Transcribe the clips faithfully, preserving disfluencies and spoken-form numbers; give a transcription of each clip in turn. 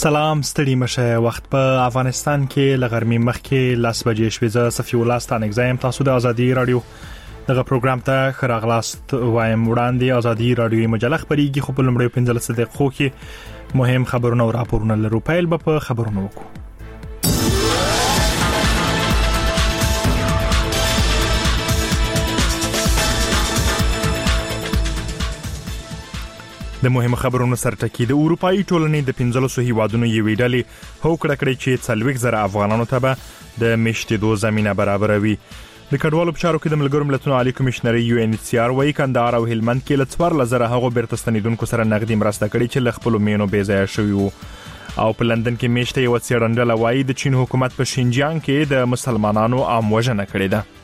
سلام ستړي مشه وخت په افغانستان کې لغرمې مخکې لاس بجې شوې ز صفي الله ستانک زایم تاسو د ازادي رادیو دغه پروګرام ته خراغلاست وایم وړاندې ازادي رادیو مجله خبريږي خو په لمړی پنځلس دقیقو کې مهم خبرونه او راپورونه لرو پیل به په خبرونه وکړو. د مهمه خبرونو سرټکی د اروپאי ټولنې د پنځلسو هیوادونو یوې ډلې هوکړه کړې چې څلوېښت زره افغانانو ته به د میشتېدو زمينه برابروي. د کډوالو په چارو کې د ملګرو ملتونو عالی کمشنر یو ان ایچ سی آر وايي کندهار او هلمند کې له څوارلس زره هغو بیرته ستنیدونکو سره نقدي مرسته کړې چې له خپلو مینو بې ځایه شوي وو. او په لندن کې میشته یو څېړندله وايي د چین حکومت په شینجیانګ کې د مسلمانانو عام وژنه کړې ده.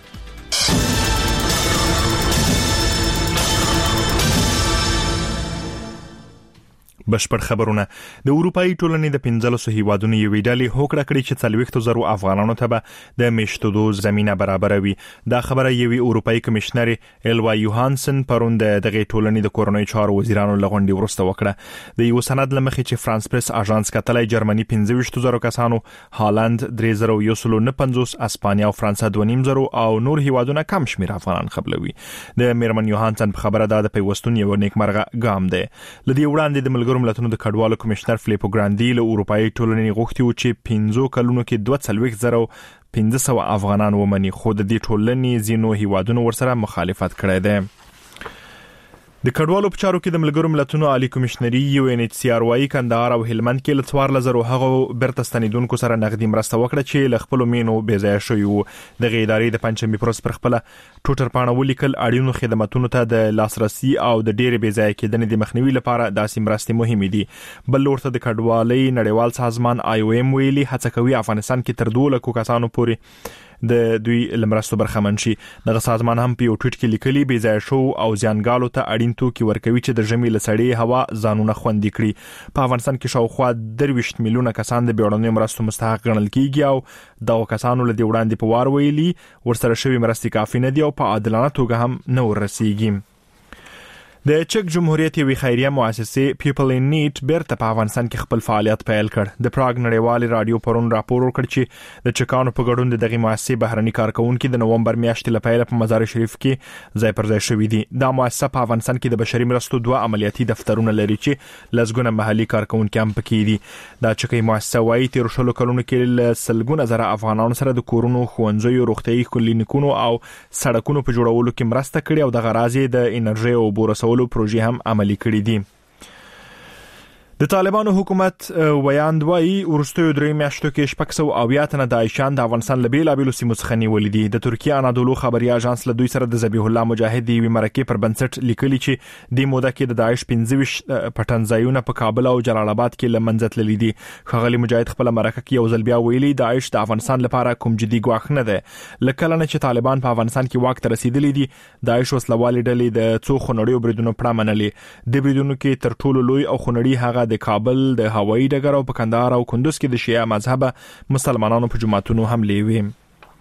بشپړ خبرونه. د اروپאי ټولنې د پنځلسو هیوادونو یوې ډلې هوکړه کړې چې څلوېښت زره افغانانو ته به د میشتېدو زمينه برابروي. دا خبره یوې اروپאי کمشنر الوا یوهانسن پرون د دغه ټولنې د کورنۍ چارو وزیرانو لغونډي ورسته وکړه. د یو سند لمخې چې فرانس پریس اژانس کتلای جرمني پنځه ویشت زره کسانو، هالند درې زره یو سل نه پنځوس، اسپانیا او فرانسه دوه نیم زره او نور هیوادونه کم شمیر افغانان خبلوي. د میرمن یوهانسن په خبره ده د پیوستون یو نیکمرغه ګام دی. لدی وړاندې د ملګرو ملتونو د کډوالو کمشنر فلیپو ګراندي له اروپאי ټولنې غوښتي و چې پنځو کلونو کې دوه څلوېښت زره پنځه سوه افغانان ومني، خو د دې ټولنې ځینو هیوادونو ورسره مخالفت کړی دی. د کډوالو په چارو کې د ملګرو ملتونو عالی کمشنري یو ان ایچ سی آر وايي کندهار او هلمند کې له څوارلس زره هغو بیرته ستنیدونکو سره نقدي مرسته وکړه چې له خپلو مینو بې ځایه شوي وو. دغه ادارې د پنځمې پروس پر خپله ټوټر پاڼه ولیکل اړینو خدماتونو ته د لاسرسي او د ډېرې بې ځایه کېدنې د مخنیوي لپاره داسې مرستې مهمې دي. بل لورته د کډوالۍ نړیوال سازمان آی او ایم ویلي هڅه کوي افغانستان کې تر دوه لکو کسانو پورې د دوی لمرستو برخمن شي. دغه سازمان هم په یو ټویټ کې لیکلي بې ځایه شو او زیانګالو ته اړین توکي ورکوي چې د ژمي له سړې هوا ځانونه خوندي کړي. په افغانستان کې شاوخوا درویشت میلیونه کسان د بیړنیو مرستو مستحق ګڼل کیږي او دغه کسانو له دې وړاندې په وار ویلي ورسره شوی مرستې کافي نه دي او په عادلانه توګه هم نه ورسیږي. د چک جمهوریت یوې خیریه مؤسسې پیپل ان نیډ بیرته په افغانستان کې خپل فعالیت پیل کړ. د پراګ نړیوال رادیو پرون راپور ورکړ چې د چکانو په ګډون د دغه مؤسسې بهرني کارکونکو د نومبر میاشتې لپاره په مزار شریف کې ځای پر ځای شوې دي. دا مؤسسه په افغانستان کې د بشري مرستو دوه عملیاتي دفترونه لري چې لزګونه محلي کارکونکو هم پکې دي. دا چکه مؤسسه وايي تیر شلو کلونو کې سلګونه زره افغانانو سره د کورونو، ښوونځیو، روغتيایي کلینیکونو او سړکونو په جوړولو کې مرسته کړې او د غرازي د انرژي او بورسو پروژې هم عملي کړې دي. د طالبانو حکومت ویاند وايي ورستیو درې میاشتو کې شپږ سوه اویا تنه داعشان د افغانستان له بیلابیلو سیمو څخه نیولې دي. د ترکیه انادولو خبري اژانس له دوی سره د ذبیح الله مجاهد دی مرکه پر بنسټ لیکلي چې د موده کې د داعش پنځه ویشت پټنځایونه په کابل او جلال آباد کې لمنځت للی دي. خغلی مجاهد خپل مرکه کې یو ځل بیا ویلي داعش د افغانستان لپاره کوم جدي ګواښ نه ده. لکه لنه چې طالبان په افغانستان کې واک ته رسیدلي دي، داعش وسلوالې ډلې د څو خونړیو بریدونو پړه منلې. د بریدونو کې تر ټولو لوی او خونړی هغه د کابل د هوایي ډګر او په کندهار او کندوز کې د شیعه مذهبه مسلمانانو په جماعتونو حملې وې.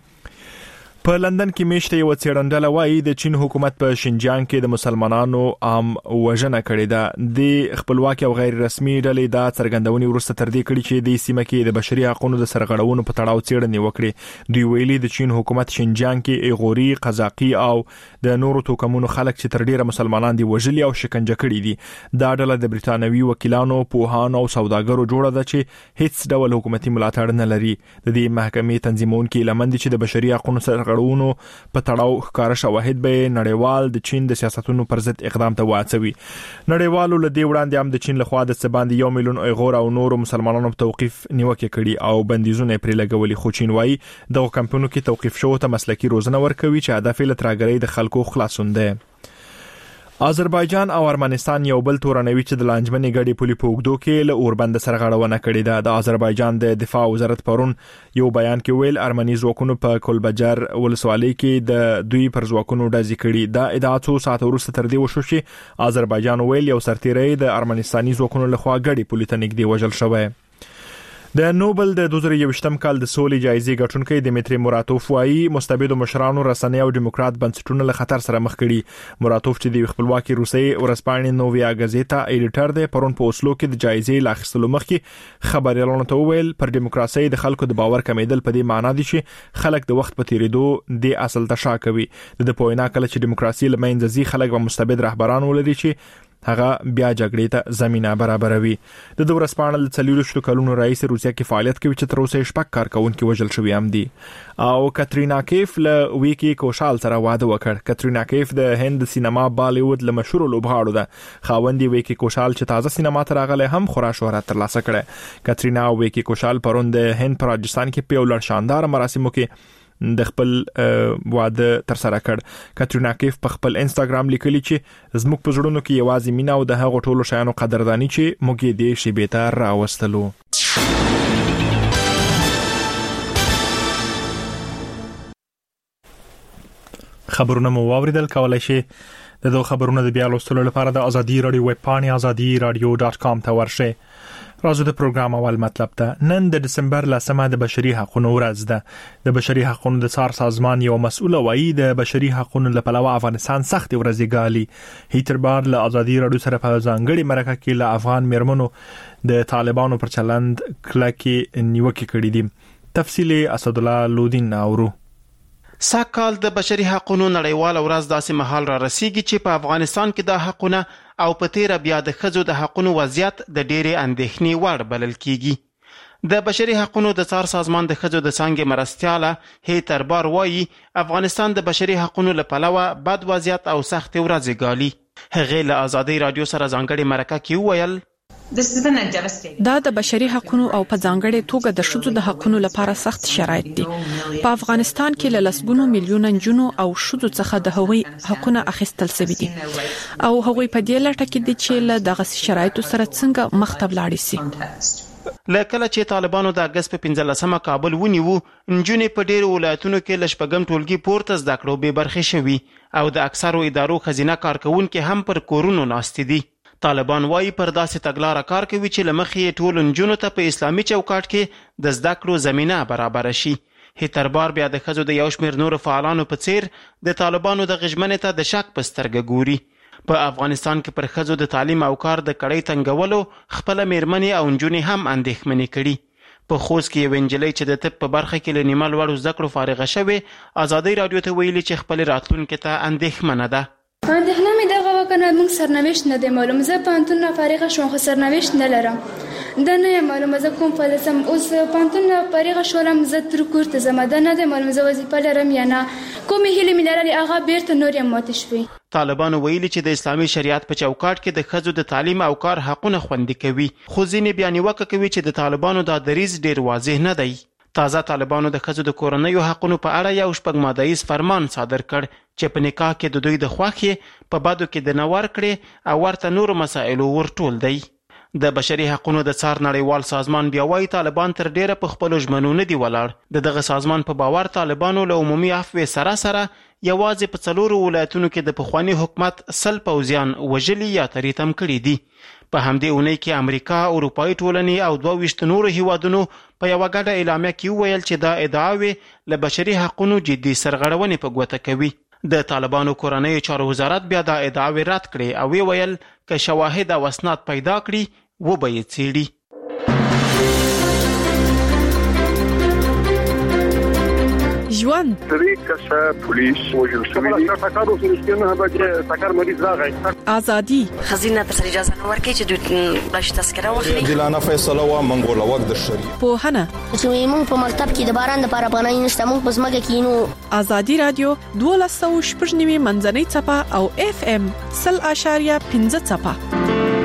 په لندن کې میشته یو څېړندله وايي د چین حکومت په شینجیانګ کې د مسلمانانو عام وژنه کړې ده. د خپلواکي او غیر رسمي ډلې دا څرګندونې ورسته تر دې کړې چې د سیمه کې د بشري حقوقو د سرغړونو په تړاو څېړنې وکړي. دوی ویلي د چین حکومت شینجیانګ کې ایغوري، قزاقي او د نورو توکمونو خلک چې تر ډیره مسلمانان دي وژلي او شکنجه کړي دي. دا ډله د بریتانوي وکیلانو، پوهانو او سوداګرو جوړه ده چې هیڅ ډول حکومتي ملاتړ نه لري. د دې محکمې تنظیمونکو لمن دي چې د بشري حقوقو سره غړونو په تړاو ښکار شواهد به نړیوال د چین د سیاستونو پر ضد اقدام ته واچوي. نړیوالو له دې وړاندې هم د چین لخوا د سباندې یو میلیون ایغور او نورو مسلمانانو په توقیف نیوکه کړي او بندیزونه پرې لګولي. خو چین وايي د کمپونو کې توقیف شوو ته مسلکي روزنه ورکوي چې هدف یې له ترهګرۍ د خلکو خلاصون دی. آذربایجان او ارمنستان یو بل تورنوي چې د لانجمنې غړي پولي په اوږدو کې له اوربند سره غړونه کړې ده. د آذربایجان د دفاع وزارت پرون یو بیان کې ویل ارمني ځواکونو په کولبجر ولسوالۍ کې د دوی پر ځواکونو ډزې کړي. دا ادعا څو ساعت وروسته تر دې وشو چې آذربایجان ویل یو سرتیری د ارمنستاني ځواکونو لخوا غړي پولي ته نږدې وژل شوی. د نوبل د دوه زره یوویشتم کال د سولې جایزې ګټونکي دمیتری موراتوف وايي مستبد مشرانو رسنۍ او دیموکرات بنسټونه له خطر سره مخ کړي. موراتوف چې د خپلواکي روسي ورځپاڼې نوویا غازیتا ایډیټر دی پرون په اوسلو کې د جایزې لاخستلو مخکې خبريالانو ته وویل پر دیموکراسي د خلکو د باور کمیدل په دې معنی دي چې خلک د وخت په تیریدو د اصل تشا کوي. د پوینا کله چې دیموکراسي لمنځه ځي خلک به مستبد رهبران ولري چې هغه بیا جګړې ته زمينه برابروي. د دوه ورځپاڼې د څلورشتو کلونو رئیس روسیا کې فعالیت کوي چې تر اوسه شپږ کارکونکو وژل شوی هم دي. او کاترینا کیف له ویکی کوشال سره واده وکړ. کاترینا کیف د هند سینما بالیوود له مشهور لوبغاړو ده. خاوندې ویکی کوشال چې تازه سینما ته راغله هم خورا شهرت ترلاسه کړه. کاترینا او ویکی کوشال پرون د هند په راجستان کې په لړ شاندار مراسمو کې د خپل واده تر سره کړ. کاترینا کیف په خپل انستګرام لیکلی چې زموږ په زړونو کې یوازې مینا او د هغو ټولو شیانو قدردانی چې موږ یې دې شی به تر راوستلو. خبرونه مو واوریدل. کولای شئ د دوه خبرونو د بیا لوستلو لپاره د ازادي رادیو ویب پاڼې ازادي رادیو ډاټ کام ته ورشئ. راځو د پروګرام اول مطلب ته. نن د دسمبر لسمه د بشري حقوقو ورځ ده. د بشري حقوقو د څار سازمان یو مسؤل وایي د بشري حقوقو لپاره افغانستان سخت ورځ ګالي. هیتر بار له ازادي رادیو سره په ځانګړي مرکه کې له افغان میرمنو د طالبانو پر چلند کلکي نیوکه کړې دي. تفصیلی اسد الله لودین اورو. ساکال د بشري حقوقو نړیواله ورځ داسې مهال را رسیږي چې په افغانستان کې د حقوقو او په تیر بیا د ښځو د حقوقو وضعیت د ډېرې اندېښنې وړ بلل کیږي. د بشري حقوقو د څار سازمان د ښځو د څانګې مرستیاله هیتر بار وایي افغانستان د بشري حقوقو له پلوه بد وضعیت او سخت ورځې ګالي. هغې له ازادي رادیو سره ځانګړې مرکه کې وویل دا د بشري حقوقو او په ځانګړې توګه د ښځو د حقوقو لپاره سخت شرایط دي. په افغانستان کې له لسګونو میلیونه نجونو او ښځو څخه د هغوی حقوقونه اخیستل شوي دي او هغوی په دې لټه کې دي چې له دغه شرایطو سره څنګه مخ ته ولاړ شي. لکه چې طالبانو د اگست په پنځلسمه کابل ونیو، نجونې په ډېرو ولایتونو کې له شپږم ټولګي پورته زده کړو بې برخې شوي او د اکثرو ادارو ښځینه کارکوونکي هم پر کورونو ناستې دي. طالبان وایي پر داسې تګلاره کار کوي چې له مخې ټولو نجونو ته په اسلامي چوکاټ کې د زده کړو زمینه برابره شي. هیتر بار بیا د ښځو د یو شمېر نورو فعالانو په څیر د طالبانو د غژمنې ته د شک په سترګه ګوري. په افغانستان کې پر ښځو د تعلیم او کار د کړۍ تنګولو خپله میرمنې او نجونې هم اندېښمنې کړي. په خوست کې یو نجلۍ چې د طب په برخه کې له نیمه لوړو زده کړو فارغه شوې ازادي رادیو ته ویلي چې خپل راتلونکي ته اندېښمنه ده. اندېښنه مې دغه وکنه موږ سرنوشت نه دی معلوم. زه پوهنتون نه فارغه شوم خو سرنوشت نه لرم. دا نه یم معلومه زه کوم فعالیت یم. اوس پوهنتون نه فارغه شولم زه تر کور ته ځم. دا نه دی معلوم زه وظیفه لرم یا نه. کومې هیلې مې لرلې هغه بیرته نور یې ماتې شوې. طالبانو ویلي چې د اسلامي شریعت په چوکاټ کې د ښځو د تعلیم او کار حقونه خوندي کوي، خو ځینې بیا نیوکه کوي چې د طالبانو دا دریځ ډېر واضح نه دی. تازه طالبانو د ښځو د کورنیو حقونو په اړه یو شپږ مادهیز فرمان صادر کړ چې په نکاح کې د دوی د خوښې په بدو کې د نه ورکړې او ورته نورو مسایلو ورټول دی. د بشري حقونو د څار نړیوال سازمان بیا وایي طالبان تر ډیره په خپلو ژمنو نه دي ولاړ. د دغه سازمان په باور طالبانو له عمومي عفوې سره سره یوازې په څلورو ولایتونو کې د پخواني حکومت سل پوځیان وژلي یا تریتم کړي دي. په همدې اونۍ کې امریکا، اروپایي ټولنې او دوه ویشت نورو هیوادونو په یوه ګډه اعلامیه کې وویل چې دا ادعاوې له بشري حقونو جدي سرغړونې په ګوته کوي. د طالبانو کورنیو چارو وزارت بیا دا ادعاوې رد کړې او ویل که شواهد او اسناد پیدا کړي و به یې څېړي. ژوند درې کسه پولیس وژل شوي دي. ټکر وشو چې نه به چې ټکر مریض راغی. ازادي خزینه پر اجازه نه ورکړي چې دوی بلش تذکره واخلي. عادلانه فیصله و منګول وق د شریعت. پوهنه چې موږ په مکتب کې د باران د پاره پناه نشته موږ په زمګه کې نو. ازادي رادیو دوه سوه شپږ نوي منځنۍ چپه او اف ام صفر اشاریه پنځه چپه.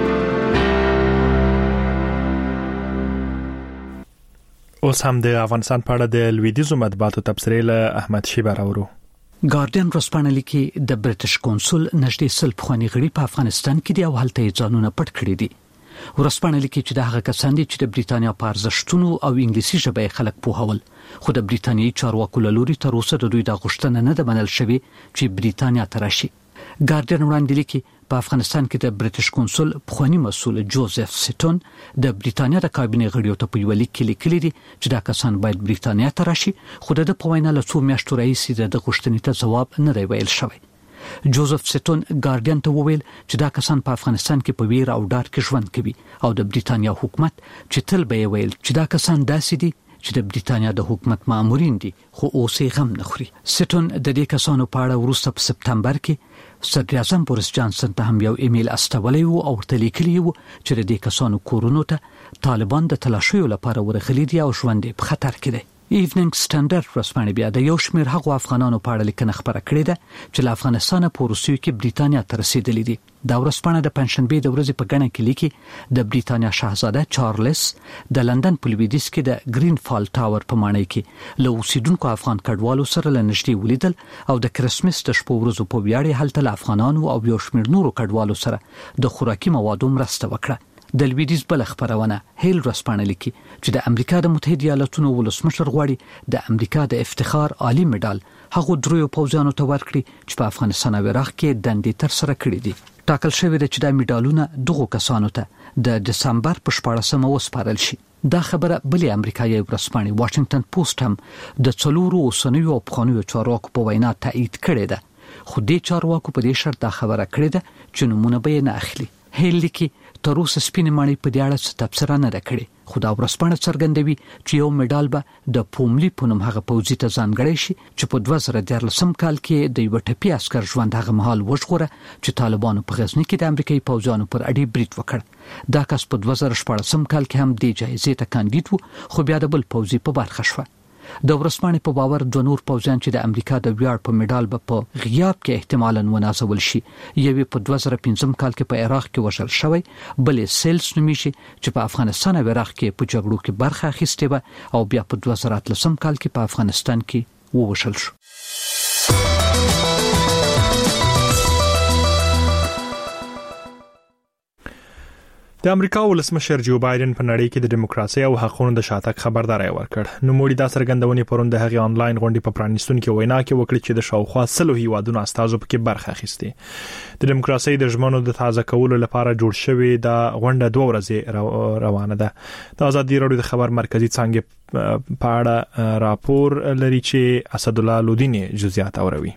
اوس هم د افغانستان په اړه د لویدیزو مطبوعاتو تبصرې له احمد شیبه راوړو. ګارډین ورځپاڼه لیکي د برټش کونسل نږدې سل پخوانی غړي په افغانستان کې دي او هلته یې ځانونه پټ کړي دي. ورځپاڼه لیکي چې د هغه کسان دي چې د بریتانیا په ارزښتونو او انګلیسي ژبه خلک پوهول، خو د بریتانیایي چارواکو له لوري تر اوسه د دوی د غوښتنه نه ده منل شوې چې بریتانیا ته راشي. ګارډین وړاندې لیکي په افغانستان کې د برټش کونسل پخوانی مسؤل جوزف سټون د بریټانیا د کابینې غړیو ته په یو لیک کې لیکلي دي چې دا کسان باید بریټانیا ته راشي، خو د په وینا له څو میاشتو راهیسې د غوښتنې ته ځواب نه دی ویل شوی. جوزف سټون ګارډین ته وویل چې دا کسان په افغانستان کې په ویر او ډار کې ژوند کوي او د بریټانیا حکومت چې تل به ویل چې دا کسان داسې دي چې د بریټانیا د حکومت مامورین دي خو اوس یې غم نه خوري. سټون د دې کسانو په اړه وروسته په سپتمبر کې صدر اعظم بوریس جانسن ته هم یو ایمیل استولی و او ورته لیکلی و چې د دې کسانو کورونو ته طالبان د تلاشیو لپاره ورغلي دي او ژوند یې په خطر کې دی. ایوننګ سټانډرډ ورځپاڼه بیا د یو شمېر هغو افغانانو په اړه لیکنه خبره کړې ده چې له افغانستانه په روسیې کې بریټانیا ته رسیدلي دي. دا ورځپاڼه د پنځشنبې د ورځې په ګڼه کې لیکي د بریټانیا شاهزاده چارلز د لندن په لویدیځ کې د گرین فال ټاور په ماڼۍ کې له اوسیدونکو افغان کډوالو سره له نږدې ولیدل او د کرسمس د شپو ورځو په ویاړ یې هلته له افغانانو او یو شمېر نورو کډوالو سره د خوراکي موادو مرسته وکړه. د لویدیځ بل خبرونه هیل ورځپاڼه لیکي چې د امریکا د متحده ایالاتونو ولسمشر غواړي د امریکا د افتخار عالی مډال هغو دریو پوځیانو ته ورکړي چې په افغانستان او عراق کې دندې تر سره کړې دي. ټاکل شوی دی چې د مډالونه دغو کسانو ته د دسمبر په شپاړسمه وسپارل شي. دا خبره بلې امریکایي ورځپاڼې واشنگټن پوسټ هم د څلورو اوسنیو او پخوانیو چارواکو په وینا تایید کړې ده، خو دې چارواکو په دې شرط دا خبره کړې ده چې نومونه به یې نه اخلي. هیل لیکي تر اوسه سپینې ماڼۍ په دې اړه څه تبصره نه ده کړې، خو دا ورځپاڼه څرګندوي چې یو مډال به د پوملي په نوم هغه پوځي ته ځانګړی شي چې په دوه زره دیارلسم کال کې د یو ټپي عسکر ژوند هغه مهال وژغوره چې طالبانو په غزني کې د امریکایي پوځیانو پر اډې برید وکړ. دا کس په دوه زره شپاړسم کال کې هم دې جایزې ته کاندید و، خو بیا د بل پوځي په برخه شوه. د ورځپاڼې په باور دوه نور پوځیان چې د امریکا د ویاړ په مډال به په غیاب کې احتمالاً ونازول شي، یوې په دوه زره پنځم کال کې په عراق کې وژل شوی، بلې سیلز نومیږي چې په افغانستان او عراق کې په جګړو کې برخه اخیستې وه او بیا په دوه زره اتلسم کال کې په افغانستان کې ووژل شو. د امریکا ولسمشر جو بایدن په نړۍ کې د دیموکراسي او حقوقو د شاتګ خبرداري ورکړ. نو موږ دا څرګندونې پرون د هغې انلاین غونډې په پرانیستونکو وینا کې وکړه چې د شاوخوا سلو هیوادونو استازو پکې برخه اخیستې. د دیموکراسي د ژمنو د تازه کولو لپاره جوړ شوی دا غونډه دوه ورځې روانه ده. د ازادي راډیو د خبر مرکزی څنګه په اړه راپور لري چې اسد الله لودین جزئیات اوروي.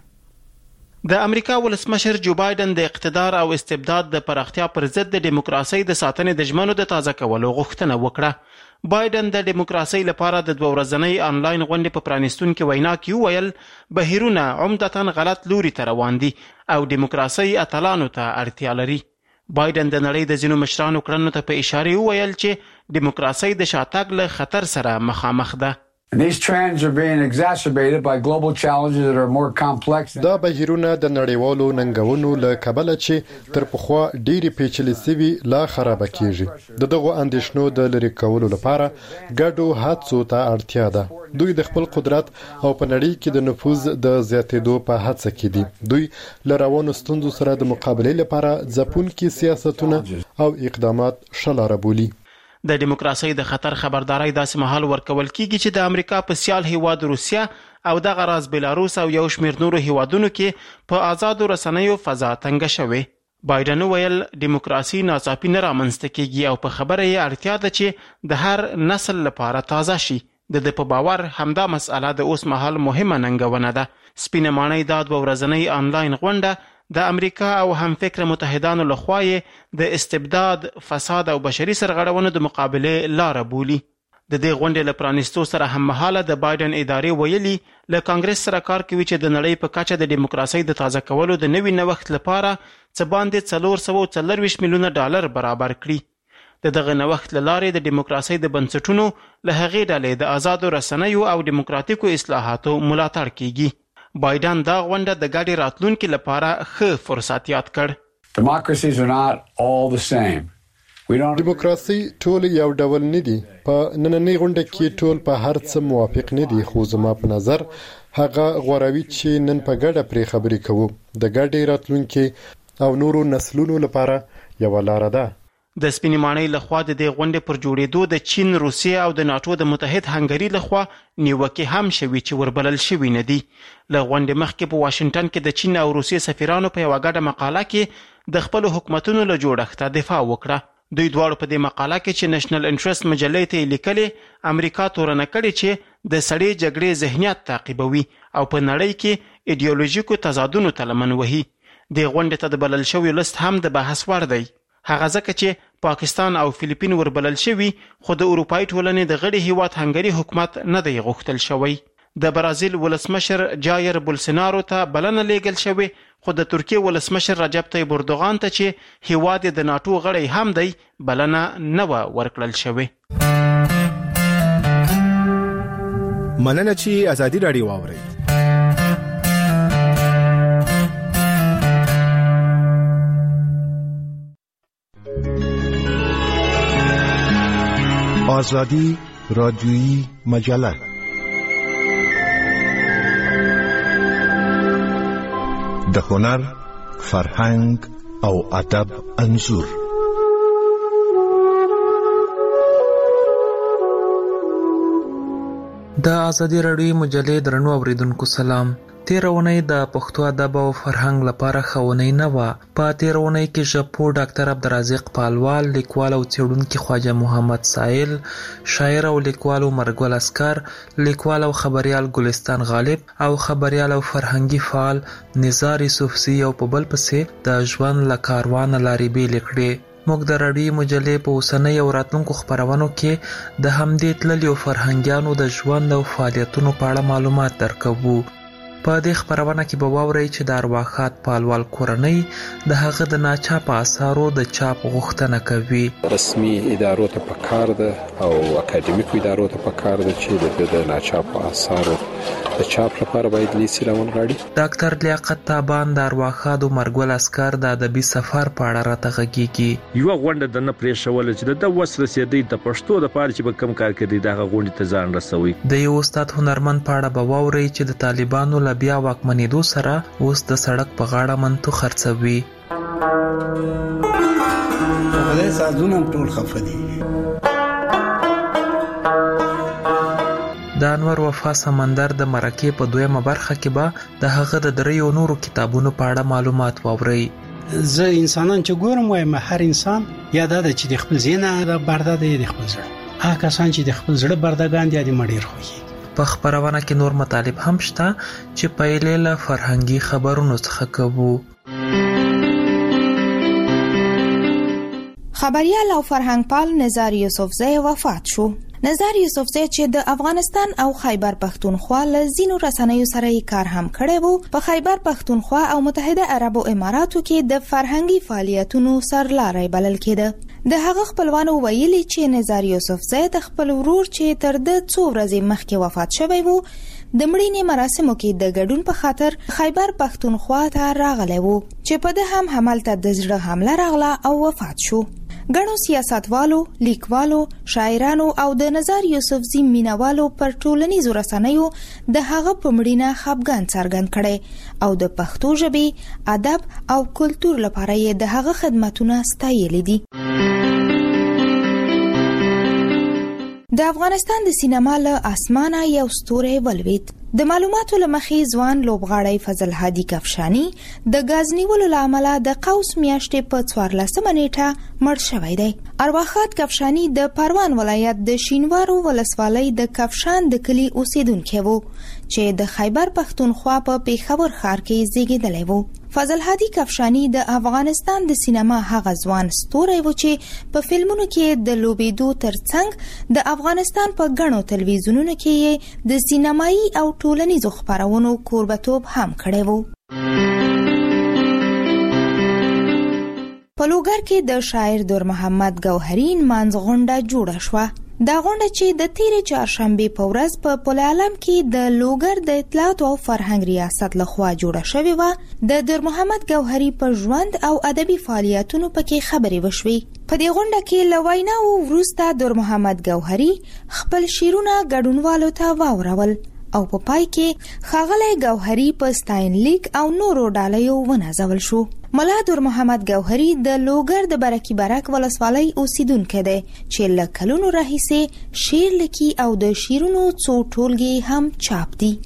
د امریکا ولسمشر جو بایدن د اقتدار او استبداد د پراختیا پر ضد د دیموکراسي د ساتنې د ژمنو د تازه کولو غوښتنه وکړه. بایدن د دیموکراسي لپاره د دوه ورځنۍ انلاین غونډې په پرانیستونکو وینا کې وویل بهیرونه عمدتاً غلط لوري ته روان دي او دیموکراسي اتلانو ته اړتیا لري. بایدن د نړۍ د ځینو مشرانو کړنو ته په اشاره وویل چې دیموکراسي د شاتګ له خطر سره مخامخ ده. And these trends are being exacerbated by global challenges that are more complex. دا بهیرونه د نړیوالو ننګونو له کبله چې تر پخوا ډېری پیچلي سوي لا خراب کیږي. د دغه اندیشنو د لری کولو لپاره ګډو هڅو ته اړتیا ده. دوی د خپل قدرت او په نړۍ کې د نفوذ د زیاتېدو په هڅه کې دي. دوی له روانو ستونزو سره د مقابلې لپاره ځپونکي سیاستونه او اقدامات شلاره بولي. د دیموکراسي د خطر خبرداري داسې مهال ورکول کیږي چې د امریکا په سیال هیواد روسیا او د غراز بلاروس او یو شمېر نورو هیوادونو کې په آزادو رسنیو فضا تنګ شوه. بایدن ویل دیموکراسي ناڅاپي نه رامنځته کیږي او په خبره یې اړتیا ده چې د هر نسل لپاره تازه شي. د دې په باور همدا مسأله د اوس مهال مهمه ننګونه ده. سپینه ماڼۍ د دوه ورځنۍ انلاین غونډه د امریکا او همفکر متحدانو لخوا د استبداد، فساد او بشري سرغړونو د مقابله لار بولي. د دې غونډې له پرانیستو سره هم مهاله د بایدن ادارې ویلي له کانګرس سره کار کوي چې د نړۍ په کچه د دیموکراسي د تازه کولو د نوي نوښت لپاره څه باندې څلور سوه څلرویشت میلیونه ډالر برابر کړي. د دغه نوښت له لارې د دیموکراسي د بنسټونو له هغې ډلې د آزادو رسنیو او دیموکراتیکو اصلاحاتو ملاتړ کیږي. بایدن دا غونډه د ګډې راتلونکي لپاره ښه فرصت یاد کړ. Democracies are not all the same. دیموکراسي ټول یو ډول نه دي. په نننۍ غونډه کې ټول په هر څه موافق نه دي، خو زما په نظر هغه غوړاوي چې نن په ګډه پرې خبرې کوو د ګډې راتلونکي او نورو نسلونو لپاره یو لار ده. د سپینې ماڼۍ لخوا د دې غونډې پر جوړېدو د چین، روسیې او د ناټو د متحد هنګري لخوا نیوکې هم شوي چې وربلل شوي نه دي. له غونډې مخکې په واشنګټن کې د چین او روسیې سفیرانو په یوه ګډه مقاله کې د خپل حکومتونو له جوړښته دفاع وکړه. دوی دواړو په دې مقاله کې چې نېشنل انټرست مجلې ته لیکلې امریکا تورنه کړې چې د سړې جګړې ذهنیت تعقیبوي او په نړۍ کې ایډیولوژیکو تضادونو ته لمن وهي. د غونډې ته د بلل شوی لست هم د بحث وړ دی. هغه ځکه چې پاکستان او فلیپین وربلل شوي خو د اروپایي ټولنې د غړي هیواد هنګري حکومت نه دی غوښتل شوی. د برازیل ولسمشر جایر بولسنارو ته بلنه لیږل شوې خو د ترکیې ولسمشر رجب طیب اردوغان ته چې هیواد د ناتو غړی هم دی بلنه نه و ورکړل شوې. مننه چې ازادي راډیو واورئ. آزادی رادیویی مجله د هنر، فرهنګ او ادب انځور. د ازادي راډیویی مجلې درنو اوریدونکو سلام. تیرونی د پښتو ادب او فرهنګ لپاره خونی نه و. په تیرونی کې ژبپوه ډاکټر عبدالرزاق پالوال، لیکوال او څېړونکی خواجه محمد سائل، شاعر او لیکوال عمر ګل اسکر، لیکوال او خبریال ګلستان غالب او خبریال او فرهنګي فعال نزار یوسفزي او په بل پسې د ژوند له کاروانه لارې بیلې کړې. موږ د راډیویي مجلې په اوسنۍ او راتلونکو خپرونو کې د همدې تللیو فرهنګیانو د ژوند او فعالیتونو په اړه معلومات درکوو. په دې خپرونه کې به واورئ چې د ارواښاد پالوال کورنۍ د هغه د ناچاپه اثارو د چاپ غوښتنه کوي. رسمي ادارو ته پکار ده او اکاډمیکو ادارو ته پکار ده چې د ناچاپه اثارو د چاپ لپاره باید لیسي راونغاړي. ډاکټر لیاقت تابان د ارواښاد عمر ګل اسکر د ادبي سفر په اړه راته غږیږي. یوه غونډه د نه پرېښوله چې د وس رسېدی د پښتو دپاره چې به کوم کار کوي دغه غونډې ته ځان رسوي. د یو استاد هنرمند په اړه به واورئ چې د طالبانو له بیا واکمنېدو سره اوس د سړک په غاړه منتو خرڅوي. خدای سازونه ټول خفه دي. د انور وفا سمندر د مرکې په دویمه برخه کې به د هغه د دریو نورو کتابونو په اړه معلومات واورئ. زه انسانان چې ګورم وایم هر انسان یا دا چې د خپل ذهن برده دی د خپل زړه. هغه کسان چې د خپل زړه بردهګان دي د مډیر خوږي. په خبرونه کې نور مطالب هم شته چې پیلې له فرهنګي خبرونو څخه کوو. خبریال او فرهنګپال نزار یوسفزی وفات شو. نزار یوسفزی چې د افغانستان او خیبر پښتونخوا له ځینو رسنیو سره یې کار هم کړی وو. په خیبر پښتونخوا او متحده عربو اماراتو کې د فرهنګي فعالیتونو سرلاری بلل کېده. د هغه خپلوانو ویلي چې نزار یوسفزی د خپل ورور چې تر د څو ورځې مخکې وفات شوی وو د مړینې مراسمو کې د ګډون په خاطر خیبر پښتونخوا ته راغلی وو چې په ده هم همالته د زړه حمله راغله او وفات شو. ګڼو سیاستوالو، لیکوالو، شاعرانو او د نزار یوسفزي مینوالو پر ټولنیزو رسنیو د هغه په مړینه خفګان څرګند کړي او د پښتو ژبې، ادب او کلتور لپاره یې د هغه خدمتونه ستایلي دي. د افغانستان د سینما له اسمانه یو ستوری ولوید. د معلوماتو له مخې ځوان لوبغاړی فضل هادي کفشانی د غاز نیولو له امله د قوس میاشتې په څوارلسمه نیټه مړ شوی دی. ارواښاد کفشانی د پروان ولایت د شینوارو ولسوالۍ د کفشان د کلي اوسیدونکی وو چې د خیبر پښتونخوا په پیښور ښار کې زیږیدلی وو. فضل هادي کفشانی د افغانستان د سینما هغه ځوان ستوری و چې په فلمونو کې د لوبېدو ترڅنګ د افغانستان په ګڼو تلویزیونونو کې د سینمایي او ټولنیزو خپرونو کوربتوب هم کړی وو. په لوګر کې د شاعر دور محمد ګوهري نمانځ غونډه جوړه شوه. دا غونډه چې د تیرې چهارشنبې په ورځ په پل عالم کې د لوګر د اطلاعات او فرهنګ ریاست لخوا جوړه شوې وه، د دور محمد ګوهري په ژوند او ادبي فعالیتونو پکې خبرې وشوې. په دې غونډه کې له ویناو وروسته دور محمد ګوهري خپل شعرونه ګډونوالو ته واورول او په پای کې ښاغلی ګوهري په ستاینلیک او نورو ډالیو ونازول شو. ملا دور محمد ګوهري د لوګر د برکي برک ولسوالۍ اوسیدونکی دی چې له کلونو راهیسې شعر لیکي او د شعرونو څو ټولګې هم چاپ دي.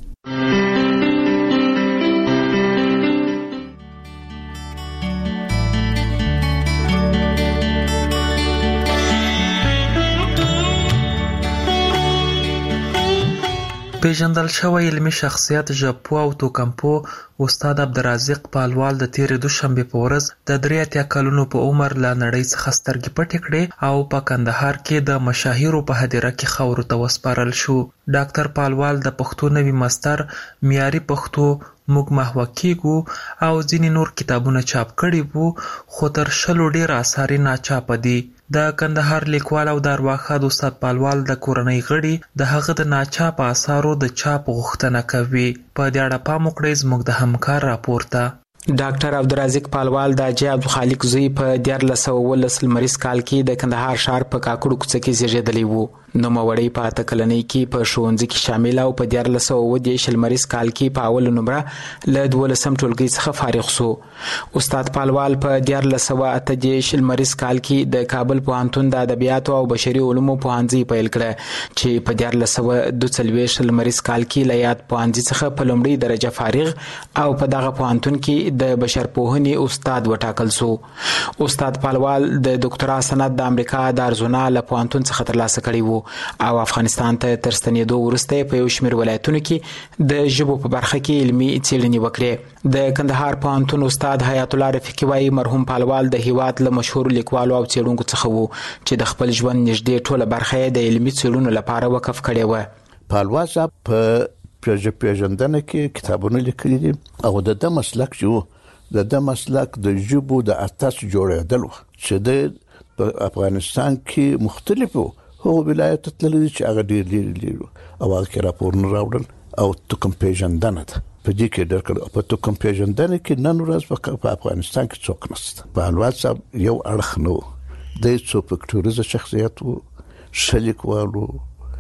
پیژندل شوی علمي شخصیت ژاپو او توکمپو استاد عبدالرزاق پالوال د تیرې دوشنبې په ورځ د درې اتیا کلونو په عمر له نړۍ څخه سترګې پټې کړې او په کندهار کې د مشاهیرو په هدیره کې خاورو ته وسپارل شو. ډاکټر پالوال د پښتو نوي ماستر، معیاري پښتو، موږ محوه کېږو او ځینې نور کتابونه چاپ کړي وو، خو تر شلو ډېر اثار یې ناچاپه دي. د کندهار لیکوال او د ارواښاد د استاد پالوال د کورنۍ غړي د هغه د ناچاپه اثارو د چاپ غوښتنه کوي. په دې اړه پام وکړئ زموږ د همکار راپور ته. ډاکټر عبدالرزاق پالوال د حاجي عبدالخالق زوی په دیارلس سوه اوولس لمریز کال کې د کندهار ښار په کاکړو کوڅه کې زیږېدلی و. نوموړی په اته کلنۍ کې په ښوونځي کې شامل او په دیارلس سوه اووه دېرش لمریز کال کې په اوله نمره له دولسم ټولګۍ څخه فارغ سو. استاد پالوال په دیارلس سوه اته دېرش لمریز کال کې د کابل پوهنتون د ادبیاتو او بشري علومو پوهنځي پیل کړه چې په دیارلس سوه دوه څلوېښت لمریز کال کې له یاد پوهنځي څخه په لومړۍ درجه فارغ او په دغه پوهنتون کې د بشرپوهنې استاد وټاکل سو. استاد پالوال د ډاکټرا سند د امریکا د ارزونا له پوهنتون څخه ترلاسه کړی و او افغانستان ته تر ستنېدو وروسته په یو شمېر ولایتونو کې د ژبو په برخه کې علمي څېړنې وکړې. د کندهار پوهنتون استاد حیات الله رفیقي وایي مرحوم پالوال د هیواد له مشهورو لیکوالو او څېړونکو څخه و چې د خپل ژوند نږدې ټوله برخه یې د علمي څېړنو لپاره وقف کړې وه. پالوال صاحب په پیژندنه کې کتابونه لیکلي دي او د ده مسلک چې و د ده مسلک د ژبو د اتس جوړېدل و چې د په افغانستان کې مختلفو هو ولایت تللی چې هغه ډېر ډېر ډېر او هغه کې راپورونه راوړل او توکم پیژندنه ده په دې کې درکړه. په توکم پیژندنه کې نن ورځ په افغانستان کې څوک نشته. پالوال صاحب یو اړخ نه و، د څو فکټوریزه شخصیت و، ښه لیکوال و،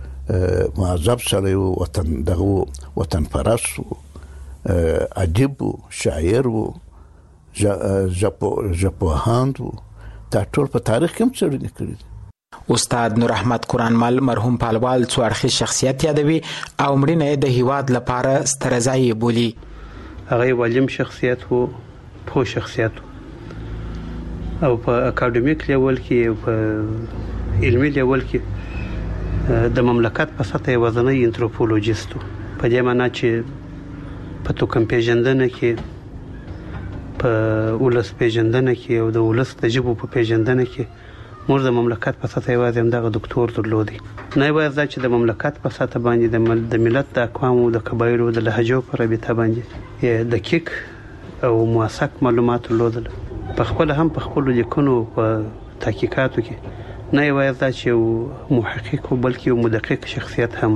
مهذب سړی و، وطن دغه وطن پرست و، ادیب و، شاعر و، ژبپوهاند و. دا ټول په تاریخ کې هم څېړنې کړي دي. استاد نور احمد قرآنمل مرحوم پالوال څو اړخیز شخصیت یادوي او مړینه یې د هیواد لپاره ستره ځای بولي. هغه یو عالم شخصیت و، پوه شخصیت و او په اکاډمیک لیول کې په علمي لیول کې د مملکت په سطح یوازینی انتروپولوژیست و. په دې معنی چې په توکم پیژندنه کې، په ولس پیژندنه کې او د ولس د ژبو په پیژندنه کې موږ د مملکت په سطح یوازې همدغه دکتور درلودی. نه یوازې دا چې د مملکت په سطح باندې د ملت د اقوامو د قبایلو د لهجو په رابطه باندې دقیق او موثق معلومات درلودل. په خپل هم په خپل لیکنو په تحقیقاتو کې نه یوازې دا چې یو محقق بلکې یو مدقق شخصیت هم.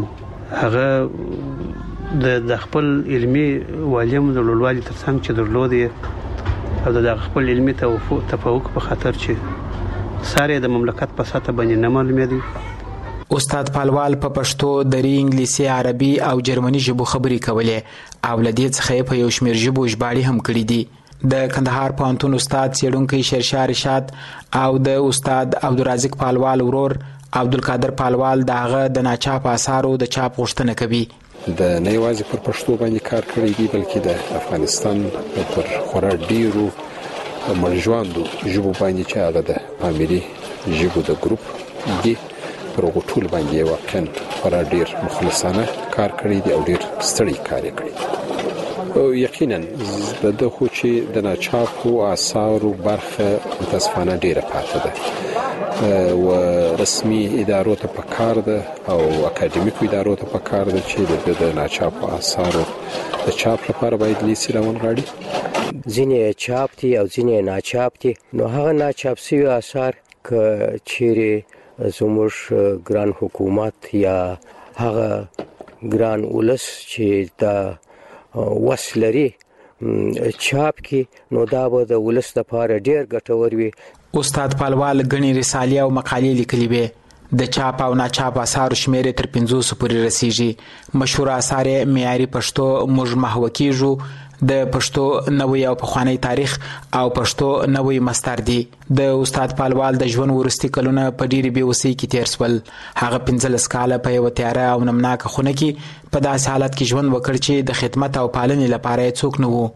هغه د خپل علمي والیم د لوړوالي ترڅنګ چې درلودي او د خپل علمي تفوق په خاطر چې ساره د مملکت په سطح باندې نه معلومېږي. استاد پالوال په پښتو، دری، انګلیسي، عربي او جرمني ژبو خبرې کولې او له دې څخه په یو شمېر ژبو ژباړې هم کړې دي. د کندهار پوهنتون استاد څېړونکی شیرشاه رشاد او د استاد عبدالرزاق پالوال ورور عبدالقادر پالوال د هغه د ناچاپ اثارو د چاپ غوښتنه کوي. د نه یوازې پر پښتو باندې کار کړی دی بلکې د افغانستان پر خورا ډیرو مرجواندو ژبو باندې چې هغه د پامیري ژبو د ګروپ دی پر هغو ټول باندې واقعا خورا ډیر مخلصانه کار کړی دی او ډیر ستړی کار یې کړی. یقینا د ده خو چې د ناچاپو اثارو برخه متاسفانه ډیره پاتې ده و رسمي ادارو ته پکار ده او اکاډمیکو ادارو ته پکار ده چې د ناچاپو اثارو د چاپ لپاره باید لیسي راونغاړي. ځینې چاپ دي او ځینې ناچاپ دي. نو هغه ناچاپ شوي اثار که چیرې زموږ ګران حکومت یا هغه ګران ولس چې د وس لري چاپ کې، نو دا به د ولس لپاره ډېر ګټور وي. استاد پالوال غني رسالې او مقالې لیکلي وي. د چاپ او ناچاپ اثارو شمېر تر پنځوسو پورې رسیږي. مشهور اثار معیاري پښتو، موږ محوه کېږو، د پښتو نوی او پخوانی تاریخ او پښتو نوی مستر دی. د استاد پالوال د ژوند وروستي کلونه په ډېرې بېوسۍ کې تېر شول. هغه پنځلس کاله په یوه تیاره او نمناکه خونه کې په داسې حالت کې ژوند وکړ چې د خدمت او پالنې لپاره یې څوک نه و.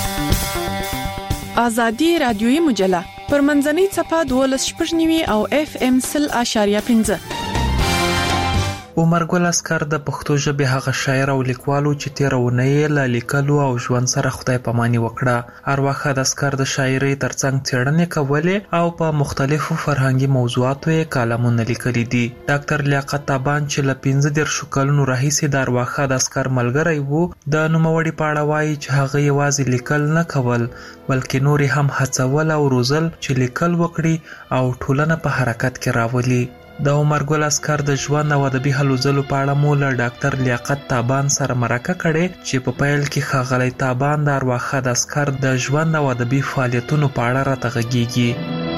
آزادي رادیویي مجله پر منځنۍ څپه دولس شپږ نوي او اف ام سل اشاریه پنځه. عمر ګل اسکر د پښتو ژبې هغه شاعر او لیکوال چې تیرونه یې له لیکلو او ژوند سره خدای پاماني وکړه. ارواښاد اسکر د شاعرۍ ترڅنګ څېړنې کولې او په مختلفو فرهنګي موضوعاتو یې کالمونه لیکلي دي. ډاکټر لیاقت تابان چې له پنځه دېرشو کلونو راهیسې د ارواښاد اسکر ملګری و، د نوموړي په اړه وایي چې هغه یوازې لیکل نه کول بلکې نور هم هڅول او روزل چې لیکل وکړي او ټولنه په حرکت کې راولي. د عمر ګل اسکر د ژوند او ادبي هلو ځلو په اړه مو له ډاکټر لیاقت تابان سره مرکه کړې چې په پیل کې ښاغلی تابان د ارواښاد اسکر د ژوند او ادبي فعالیتونو په اړه راته غږېږي.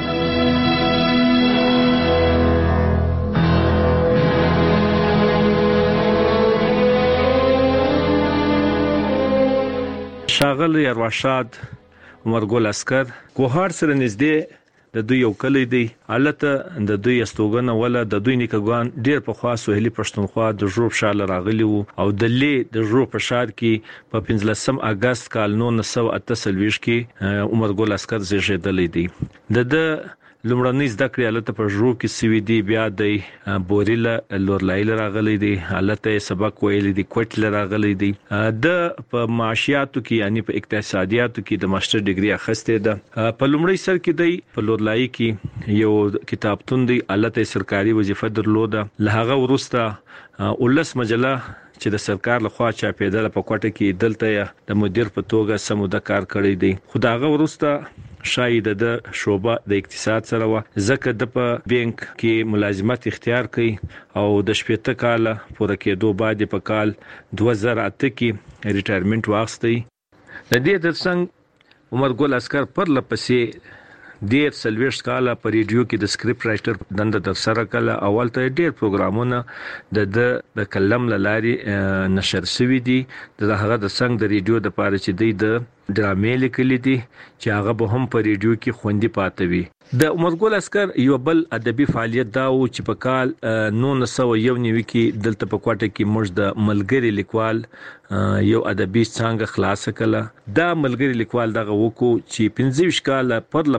ښاغلی ارواښاد عمر ګل اسکر کوهاټ سره نږدې د دوی یو کلی دی. البته د دوی استوګنه ولا د دوی نیکګان ډیر په خوا سوهلي پښتونخوا د ژوب شال راغلی وو او د لې د ژوب په شار کې په پنځلسم اگست کال نولس سوه اته څلوېښت کې عمر ګل اسکر زیږیدلی دی. د د لومړنۍ زده کړې البته په ژوب کې سوي دي، بیا د بوریله لورلایل راغلی دی، البته سبق ویلی دی، کوټل راغلی دی. د په معاشیاتو کې یعنی په اقتصادیاتو کې د ماستر ډیګري اخیسته ده. په لومړی سر کې دی په لورلای کې یو کتابتون دی، البته سرکاري وظیفه درلوده. له هغه وروسته ولس مجله چې د سرکار لخوا چاپېدله په کوټه کې دلته د مدیر په توګه سموده کار کړی دی. خو دا هغه وروسته شاید د شوبه د اقتصاد سره و ځکه د په بانک کې ملازمت اختیار کړي او د شپږ کال پوره کېدو بعد په کال دوه زره اته کې ریټایرمنټ واخیستی. د دې ترڅنګ عمر ګل اسکر پر لپسې ډیر سلويشت کاله په ریډیو کې د سکرپټ رائټر دنده در سره کله. اول ته ډیر پروګرامونه د د کلم لاري نشر شوي دي. د هغه د څنګه د ریډیو د پاره چې دی د ډرامې لیکلي دي چې هغه به هم په ریډیو کې خوندي پاتې وي. د عمر ګل اسکر یو بل ادبي فعالیت دا و چې په کال نولس سوه یو نوي کې دلته په کوټه کې موږ د ملګری لیکوال یو ادبي څنګه خلاص کړه. دا ملګری لیکوال دغه وکړو چې پنځه ویشت کال پر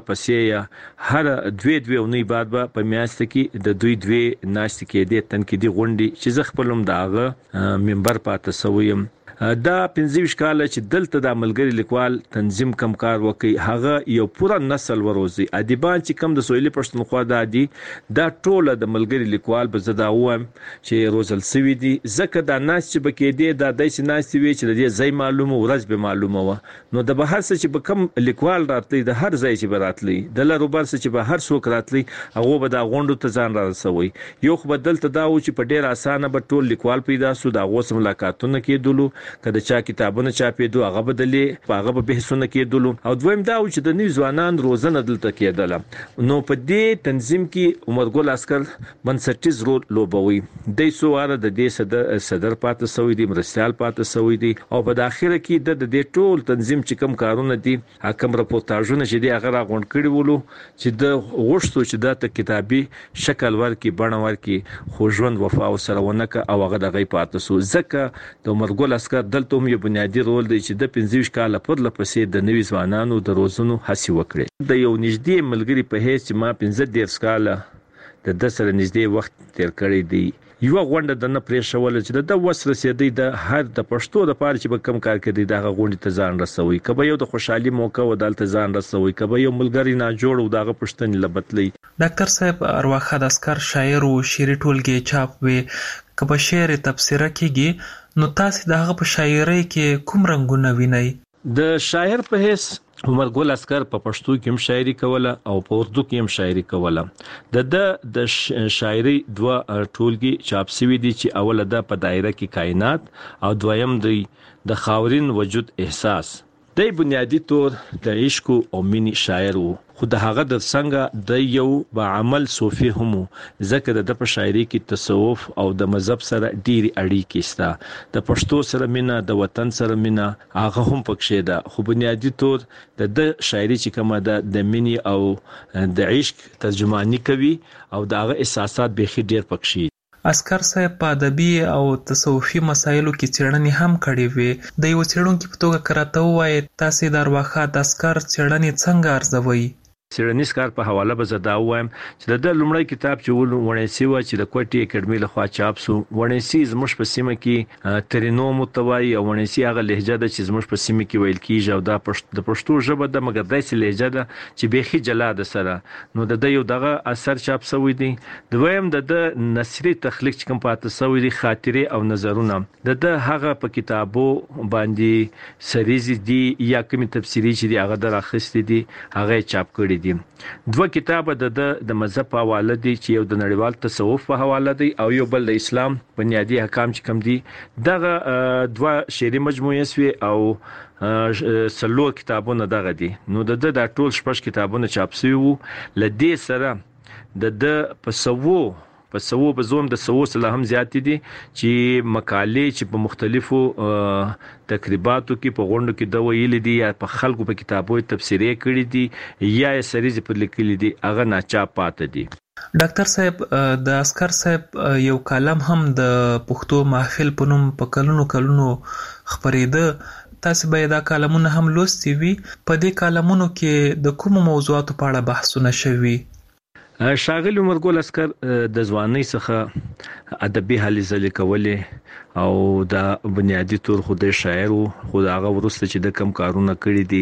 لپسې هر دوی دوی اونۍ بعد په میاشت کې د دوی دوی ناشته کې د تنقیدي غونډې چې زه خپلم داغه ممبر پاتې سویم. دا پنځه ویشت کال چې دلته د ملګری لیکوال تنظیم کم کار وکي، هغه یو پوره نسل وروزي. ادیبان چې کم د سویلي پښتونخوا د ادي دا ټوله د ملګری لیکوال به زدا وایم چې روزل سوي دي. ځکه دا ناس چې بکې دي دا داسې ناس وي چې د دې ځای معلومه ورځ به معلومه و. نو د بهر څه چې به کم لیکوال راتلی د هر ځای چې براتلی د لروبر څه چې به هر څوک راتلی هغه به دا غونډو ته ځان راسوي. یو خو بدلته دا و چې په ډیر اسانه به ټول لیکوال پیدا سو، دا غوس ملاقاتونه کېدلو، کله چا کتابونه چاپېدو هغه بدلې هغه به بحثونه کېدلو. او دویم دا و چې د نوي ځوانان روزنه دلته کېدله. نو په دې تنظیم کې عمر ګل اسکر بنسټیز رول لوبوي. د څو واره د دې صدر صدر پاتې سوی دی، مرستيال پاتې سوی دی او په اخر کې د دې ټول تنظیم چې کوم کارونه دي حکم راپورتاژونه چې دی هغه راغونډ کړي ولو چې د غوښتو چې د کتابي شکل ورکی بڼه ورکی خو ژوند وفا سره ونکه او هغه د غي پاتې سو. ځکه د عمر ګل اسکر دلته هم یو بنیادی رول دی چې د پنځه ویشت کال پر لپسې د نوي ځوانانو د روزنو هڅه وکړي. د یو نږدې ملګری په هیڅ چې ما پنځه دېرش کال د د سره نږدې وخت تیر کړی دی. یو غونډه د نه پرې شول چې د وس رسیدي د هر د پښتو د پاره چې به کم کار کړي دغه غونډه ته ځان رسوي. کبه یو د خوشحالي موقع و دلته ځان رسوي، کبه یو ملګری نه جوړ او دغه پښتنې لبتلی. ډاکټر صاحب ارواښاد اسکر شاعر او شعري ټولګي چاپ وي، کبه شعر تفسیره کیږي، نو تاسو د هغه په شاعرۍ کې کوم رنگونه وینئ؟ د شاعر په هیڅ عمر ګل اسکر په پښتو کې هم شاعري کوله او په اردو کې هم شاعري کوله. د د د شاعري دوه ټولګي چاپ شوي دي چې اوله ده په دایره کې کائنات او دویم دی د خاورین وجود احساس. د بنیادی طور د عشق او مینې شاعر وو، خو د هغه د څنګه د یو با عمل صوفي هم ذکر د په شاعري کې تصوف او د مذهب سره ډيري اړیکې ستا. د پښتو سره مینا، د وطن سره مینا هغه هم پکښې ده. خو بنیادی طور د د شاعري چې کومه ده د مینې او د عشق ترجمانی کوي او د هغه احساسات به خې ډیر پکښې. اسکر صاحب په ادبي او تصوفي مسایلو کې څېړنې هم کړې وې. د یو څېړونکي په توګه کراته وایي تاسې د ارواښاد اسکر څېړنې څنګه ارزوئ؟ سیرنیس کار په حواله به زدا وایم چې د لومړی کتاب چې ونیسی و چې د کوټي اکیډمي له خوا چاپ سو ونیسی زموږ په سیمه کې ترینو متوای او ونیسی هغه لهجه د چې زموږ په سیمه کې ویل کیږي او دا د پښتو ژبه د مګر داسې لهجه ده چې بيخي جلا ده سره نو د یو دغه اثر چاپ سوی دی دویم د نثري تخلیق چې کوم پاتې سوی دی خاطره او نظرونه د هغه په کتابو باندې سریزي دی یا کومي تفسیری چې دی هغه دراخستې دي هغه چاپ کړی دي دوه کتاب د د مذهب په حواله دي چې یو د نړیوال تصوف په حواله دي او یو بل د اسلام بنیادی احکام چې کوم دي دغه دوه شعري مجموعه سوي او سلو کتابونه دغه دي نو د د ټول شپږ کتابونه چاپ شوي وو لدې سره د د پسوو په سوو په زوم د سوو سره هم زیات دي چې مقالې چې په مختلفو تقریباتو کې په غونډو کې د ویل دي یا په خلکو په کتابو تفسیرې کړې دي یا سریز په لیکلي دي هغه ناچاپ پاتې دي ډاکټر صاحب د اسکر صاحب یو کالم هم د پښتو محفل په نوم په کلونو کلونو خبرېده تاسو به دا کالمونه هم لوستي وي په دې کالمونو کې د کوم موضوعاتو په اړه بحثونه شوي شاغل عمر ګل اسکر د ځوانۍ څخه ادبي هلي ځلې کولې او د بنیادی تور خو د شاعر خو هغه ورسته چې د کم کارونه کړی دي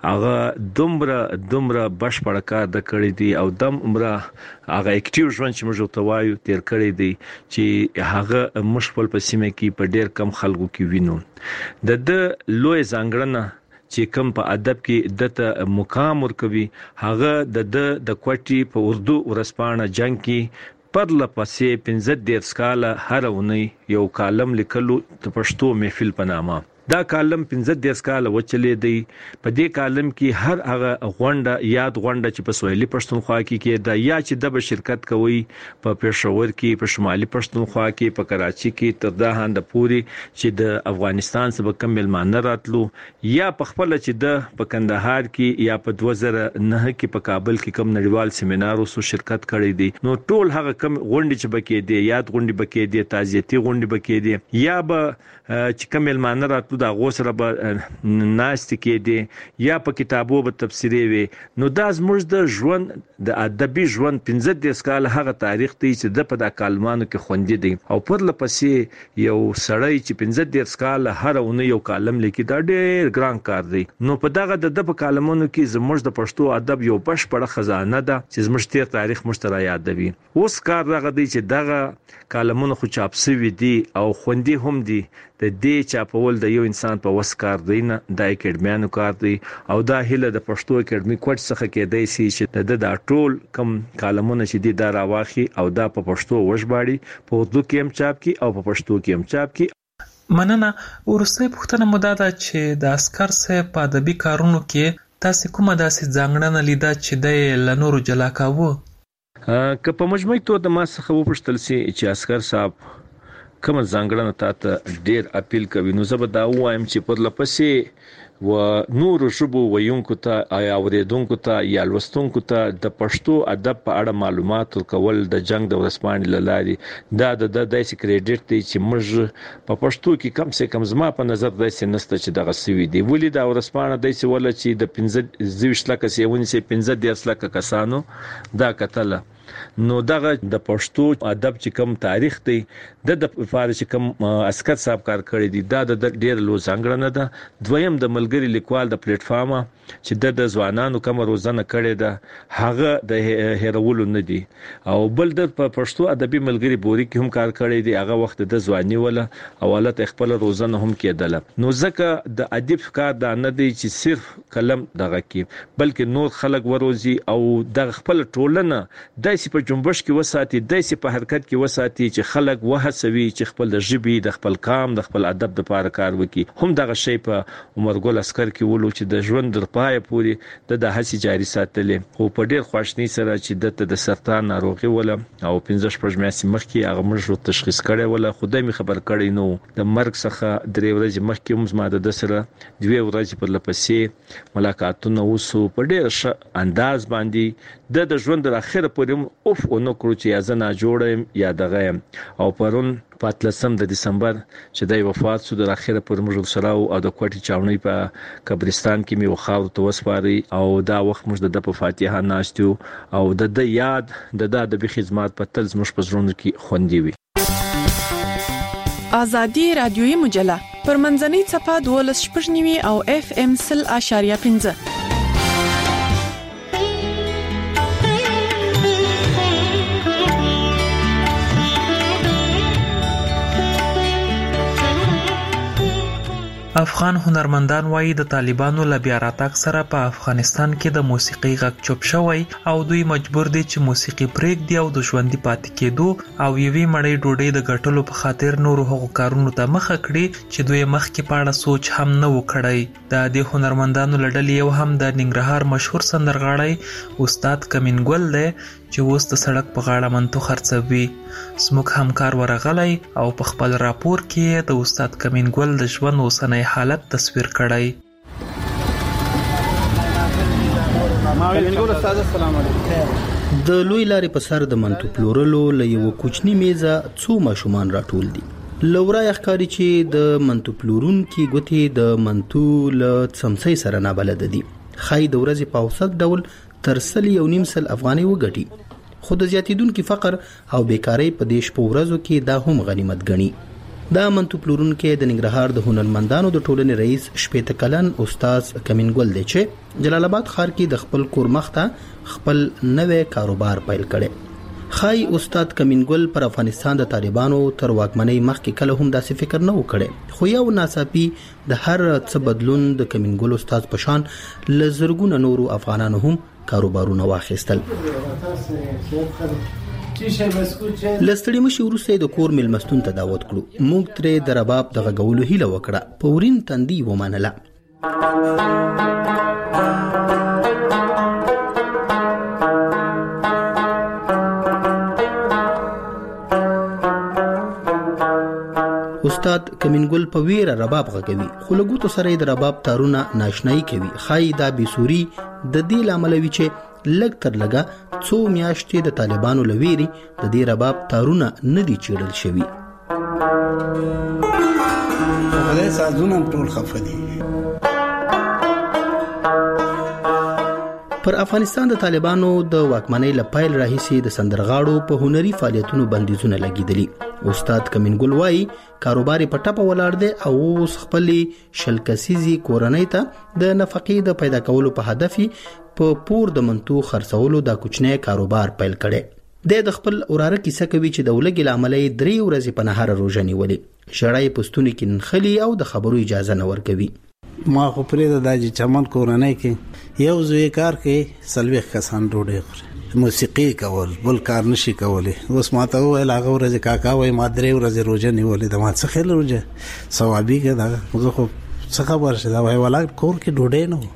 هغه دومره دومره بشپړ کار د کړی دي او دم عمره هغه اکټیو ژوند چې موږ ته وایو تیر کړی دي چې هغه مشپل په سیمه کې په ډیر کم خلکو کې وینو د د لوی ځانګړنه چې کوم په ادب کې دته مقام ورکوي هغه د د کوټي په اردو ورسپانه جنگ کې پر لپسې پنځه ډیر سکاله هر ونی یو کالم لیکلو د پښتو محفل په نامه دا کالم پنځه ډیر سکاله وچلې دی په دې کالم کې هر هغه غونډه یاد غونډه چې په سوهلي پښتونخوا کې کې دا یا چې د شرکت کوي په پېښور کې په شمالي پښتونخوا کې په کراچي کې تر دا هند پوري چې د افغانستان څخه کم ملمانه راتلو یا په خپل چې د په کندهار کې یا په دوه زره نه کې په کابل کې کم نړیوال سیمینار وسو شرکت کړی دي نو ټول هغه کم غونډې چې بکې دي یاد غونډې بکې دي تعزیتي غونډې بکې دي یا به چې کم ملمانه راتلو دا غوسره به ناست کې دي یا په کتابو به تفسیری وي نو دا زموږ د ژوند د ادبي ژوند پنځه د سکال هغه تاریخ دی چې د په د کالمانو کې خوندې دي او پر لپسې یو سړی چې پنځه د سکال هر اونۍ یو کالم لیکي دا ډېر ګران کار دی نو په دغه د په کالمونو کې زموږ د پښتو ادب یو بشپړه خزانه ده چې زموږ تیر تاریخ مشترک یادوي اوس کار دغه دی چې دغه کالمونه خو چاپ شوي دي او خوندې هم دي د دې چاپول د یو انسان په وس کار دی نه د اکیډمیانو کار دی او دا هله د پښتو اکیډمي کوټ څخه کېدای شي چې د د ټول کم کالمونه چې دي دا راواخي او دا په پښتو وژباړي په اردو کې هم چاپ کی او په پښتو کې هم چاپ کی مننه ورسته پوښتنه مو دا ده چې د اسکر صاحب په ادبي کارونو کې تاسو کومه داسې ځانګړنه لیدا چې د لنورو جلا کاوه که په مجموعي توګه د ما څخه وپوښتل سي چې اسکر صاحب کوم ځانګړنه تاسو ډیر اپیل کوي نو زه به دا وایم چې پر لپسې و نور شبو ويونکو ته آیا اوریدونکو ته یا لوستونکو ته د پښتو ادب په اړه معلومات ورکول د جنگ د ورسپانې لاري دا د داسې کریډټ دی چې موږ په پښتو کې کم سه کم زما په نظر داسې نسته چې دغه سوي دی ولې دا ورسپانه داسې ول چې د پنځه زویش لکه سیونی سي پنځه ډیر لکه کسانو دا کتله نو دغه د پښتو ادب چې کوم تاریخ دی د د فارسی کوم اسکر صاحب کار کړی دی دا د ډیر لو څنګه ده دویم د ملګری لیکوال د پلیټ فارم چې د د ځوانانو کوم روزنه کړی ده هغه د هیرولو نه دی او بل د پښتو ادبي ملګری بوري کې هم کار کړی دی هغه وخت د ځواني ولا اولت خپل روزنه هم کېدله نو ځکه د ادب کار دا نه دی چې صرف کلم دغه کې بلکې نور خلک وروزي او د خپل ټولنه د داسې په جنبش کې وساتي داسې په حرکت کې وساتي چې خلک وهڅوي چې خپل د ژبې د خپل قام د خپل ادب د لپاره کار وکړي هم دغه شی په عمر ګل اسکر کې ولو چې د ژوند در پای پوري د هڅې جاري ساتلې خو په ډیر خوشنی سره چې د سرطان ناروغي ولا او پنځه شپږ میاشتې مخکې هغه موږ تشخیص کړی ولا خدای می خبر کړی نو د مرګ څخه درې ورځې مخکې هم زما د سره دوه ورځې پر لپسې ملاقاتونه وسو په ډیر ښه انداز باندې د ژوند د اخر پورې اوف او نو کړو چې ازنه جوړم یا دغه او پرون پاتلسم د دسمبر چې د وفات شو د اخره پر موږ سره او د کوټي چاونی په قبرستان کې می وخاو ته وسپاري او دا وخت موږ د په فاتحه ناشتو او د د یاد د د به خدمات په تل زموږ په زړونو کې خوندي وي. آزادي رادیوي مجله پر منځنۍ صفه دولس شپږنیوي او اف ام سل اشاریه پنځه. افغان هنرمندان وایي د طالبانو له بیا راتګ سره په افغانستان کې د موسیقي غږ چوپ شوی او دوی مجبور دي چې موسیقي پرېږدي او د ژوندۍ پاتې کېدو او یوې مړۍ ډوډۍ د ګټلو په خاطر نورو هغو کارونو ته مخه کړي چې دوی مخکې په اړه سوچ هم نه و کړی. د دې هنرمندانو له ډلې یو هم د ننګرهار مشهور سندرغاړی استاد کمینګل دی چې اوس د سړک په غاړه منتو خرڅوي. زموږ همکار ورغلی او په خپل راپور کې د استاد کمینګل د ژوند اوسنی حالت تصویر کړی. د لوی لارې په سر د منتو پلورلو له یو کوچنی میزه څو ماشومان راټول دي. لورا یخکاری چې د منتو پلورون کې ګوتې د منتو له څمڅۍ سره نه بلد دي. خای د ورځې په اوسط ډول تر سل یو نیم سل افغاني وګټي. خو د زیاتیدونکو فقر او بیکاری په دیش په ورځو کې دا هم غنیمت ګڼي. دا منتو پلورونکو د ننګرهار د هنرمندانو د ټولنې رئیس شپېته کلن استاد کمینګل دی چې جلال آباد ښار کې د خپل کور مخته خپل نوې کاروبار پیل کړي. خای استاد کمینګل پر افغانستان د طالبانو تر واکمنۍ مخکې کله هم داسې فکر نه وکړي، خو یو ناڅاپي د هر څه بدلون د کمینګل استاد په شان لزرګونه نورو افغانانو هم کاروبارونه واخیستل. لستړي مشي ورسته د کور ملمستون ته دعوت کړو. موږ ترې د رباب د غږولو هیله وکړه، په ورین تندي ومنله. استاد کمینګل په ویره رباب غږوي، خو له ګوتو سره د رباب تارونه ناشنایی کوي. خای دا بيسوري د دې لامل وی چې لګ تر لګه څو میاشتې د طالبانو لويري د دې رباب تارونه نه دي چیرل شوی. ولې سازونه ټول خفدي. پر افغانستان د طالبانو د واکمنۍ لپایل راهیسي د سندرغاړو په هنري فعالیتونو بندیزونه لګیدلي. استاد کمینګل وایي کاروبار په ټاپه ولاړ دی او اوس خپل شلکسيزي کورنۍ ته د نفقې د پیدا کولو په هدف په پور د منتو خرڅولو د کوچنی کاروبار پیل کړي. د خپل اوراره کیسه کوي چې د ولګي لاملې درې ورځې په نهار روزه نیولې، شړای پستونی کې نخلي او د خبرو اجازه نه ورکوي. ما خو پرې د داجی چمن کورنۍ کې یو زوی کار کې سلويخ کسان ډوډۍ خوري، موسیقي کول بل کار نشي کولی. اوس ماته ویل هغه ورځ کاکا وای ما درې ورځې روزه نیولې، د ما څه خل روزه ثوابي کې دا موږ خو څه خبر شه دا وای ولا کور کې ډوډۍ نه.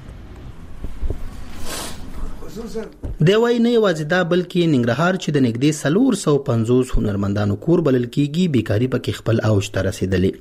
دی وای نه یوازې دا بلکې ننګرهار چې د نږدې سلور سو پنځوس هنرمندانو کور بلل کیږي، بیکاری پکې خپل اوج ته رسیدلې.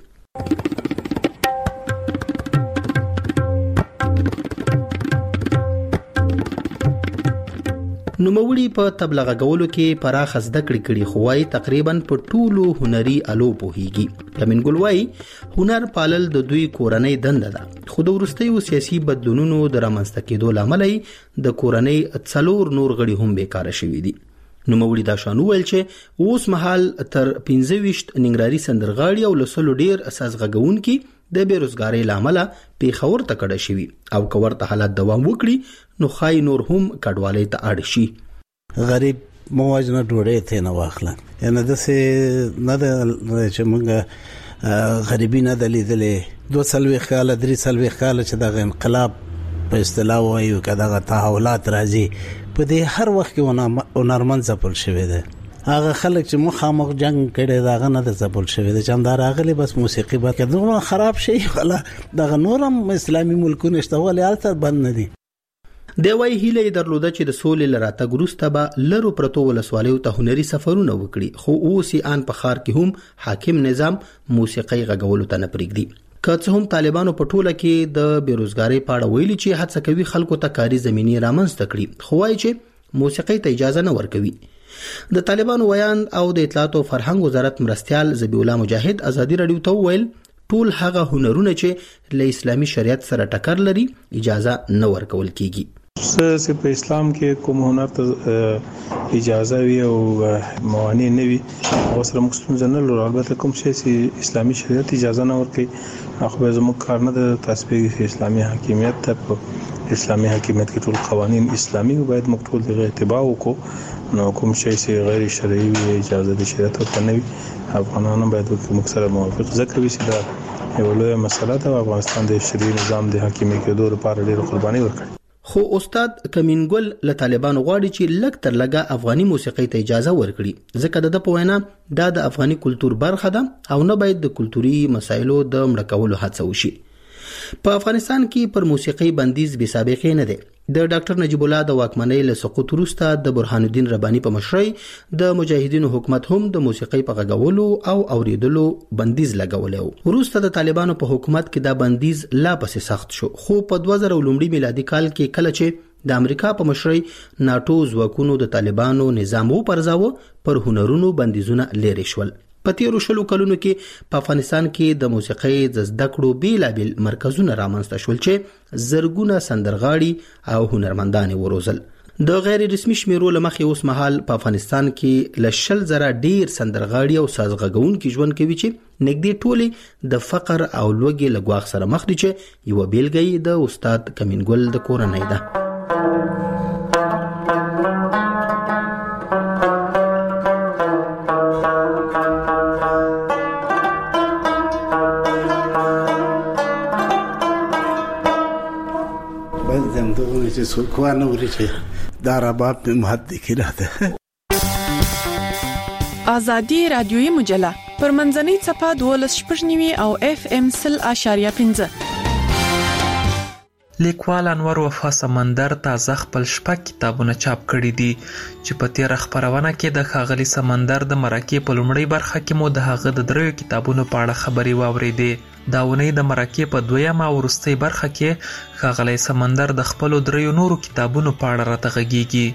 نوموړي په تبلیغ غولو کې پراخ زده کړې کړي، خو وايي تقریبا په ټولو هنري الو پوهیږي. کمینګل وايي هنر پالل د دوی کورنۍ دنده ده، خو د ورستیو سیاسي بدلونونو د رامنځته کېدو لامل د کورنۍ څلور نور غړي هم بیکاره شوي دي. نوموړي دا شانو ویل چې اوس مهال تر پنځه ویشت ننګرهاري سندرغاړي او لسلو ډیر اساس غږونکي د بیروزګاری لامل پیښور ته کډه شوی او کور ته حالت دوام وکړي نو خای نور هم کډوالۍ ته اړ شي. غریب موجنه ډوړې ته نه واخله، یعنی د څه نه د چې موږ غریبی نه دلیدلې دوه سلوي خاله درې سلوي خاله چې د انقلاب په اصطلاح وایو کدا تحولات راځي په دې هر وخت کې هنرمند ځپل شوی دی. هغه خلک چې مخامخ جنگ کړي داغه نه د ځپل شوی دی، چمدار اغلی بس موسیقي به کډو خراب شي ولا دغه نورم اسلامي ملکونه شته ولې الته بند نه دي. د وای هیله درلوده چې د سولې لراته ګروسته به لرو پرتو ولسوالیو ته هنري سفرونه وکړي، خو اوس یې ان په خار کې هم حاکم نظام موسیقي غږولو ته نه پرېږدي. که څه هم طالبانو په ټوله کې د بیروزګاری په اړه ویلي چې هڅه کوي خلکو ته کاري زمینی رامنځته کړي، خو وايي چې موسیقي ته اجازه نه ورکوي. د طالبانو ویان او د اطلاعات او فرهنګ وزارت مرستيال ذبیح الله مجاهد ازادي رادیو ته ویل ټول هغه هنرونه چې له اسلامي شریعت سره ټکر لري اجازه نه ورکول کیږي. سه په اسلام کې کوم هنر ته اجازه وي او موانع نه وي او سره مسلمان جنرال البته کوم شي چې اسلامي شریعت اجازه نه ورکوي خو زموږ کار نه د تطبیق اسلامي حاکمیت ته اسلامي حاکمیت کې ټول قوانين اسلامي باید موږ ټول دغه اتباع وکړو نو کوم شي چې غیر شرعي وي اجازه د شریعت ورته نه وي افغانانو باید موږ سره موافق ذکر وي چې دا یو لوی مسله ده افغانستان د شرعي نظام د حاکمیت کېدو لپاره ډېر قرباني ورکړي. خو استاد کمینګل له طالبانو غواړي چې لږ تر لږه افغاني موسیقي ته اجازه ورکړي ځکه د په وینا دا د افغاني کلچر برخه ده او نه باید د کلتوري مسایلو د مړه کولو هڅه وشي. په افغانستان کې پر موسیقي بندیز بې سابقه نه دی. د ډاکټر نجیب الله د واکمنۍ له سقوط وروسته د برهان الدین رباني په مشرۍ د مجاهدینو حکومت هم د موسیقي په غږولو او اوریدلو بندیز لګولې و. وروسته د طالبانو په حکومت کې دا بندیز لا پسې سخت شو خو په دوه زره لومړي میلادي کال کې کله چې د امریکا په مشرۍ ناتو ځواکونو د طالبانو نظام و پرځاوه پر هنرونو بندیزونه لري شول. په تیرو شلو کلونو کې په افغانستان کې د موسیقۍ د زده کړو بیلابل مرکزونه رامنځته شول چې زرګونه سندرغاړي او هنرمندان وروزل. د غیر رسمي شمیرو لمخې اوس مهال په افغانستان کې لشل زره ډیر سندرغاړي او سازغږونکي ژوند کوي چې نګدي ټولي د فقر او لوږې لګواخ سره مخ دي چې یو بیلګې د استاد کمینګل د کورنۍ ده. سوکوانه ورته دا رباب په مهد کې راته. ازادي رادیوي مجله پر منځنۍ صفه دولس شپږنیوي او اف ام سل اشاریه پنځه. لیکوال انور وفا سمندر تازه خپل شپږ کتابونه چاپ کړي دي چې په تیر خبرونه کې د ښاغلي سمندر د مرکې په لومړۍ برخه کې مو د هغه د دریو کتابونو په اړه خبرې واورېدې. دا ونې د مرکې په دویمه او وروستۍ برخه کې ښاغلی سمندر د خپلو دریو نورو کتابونو په اړه راته غږیږي.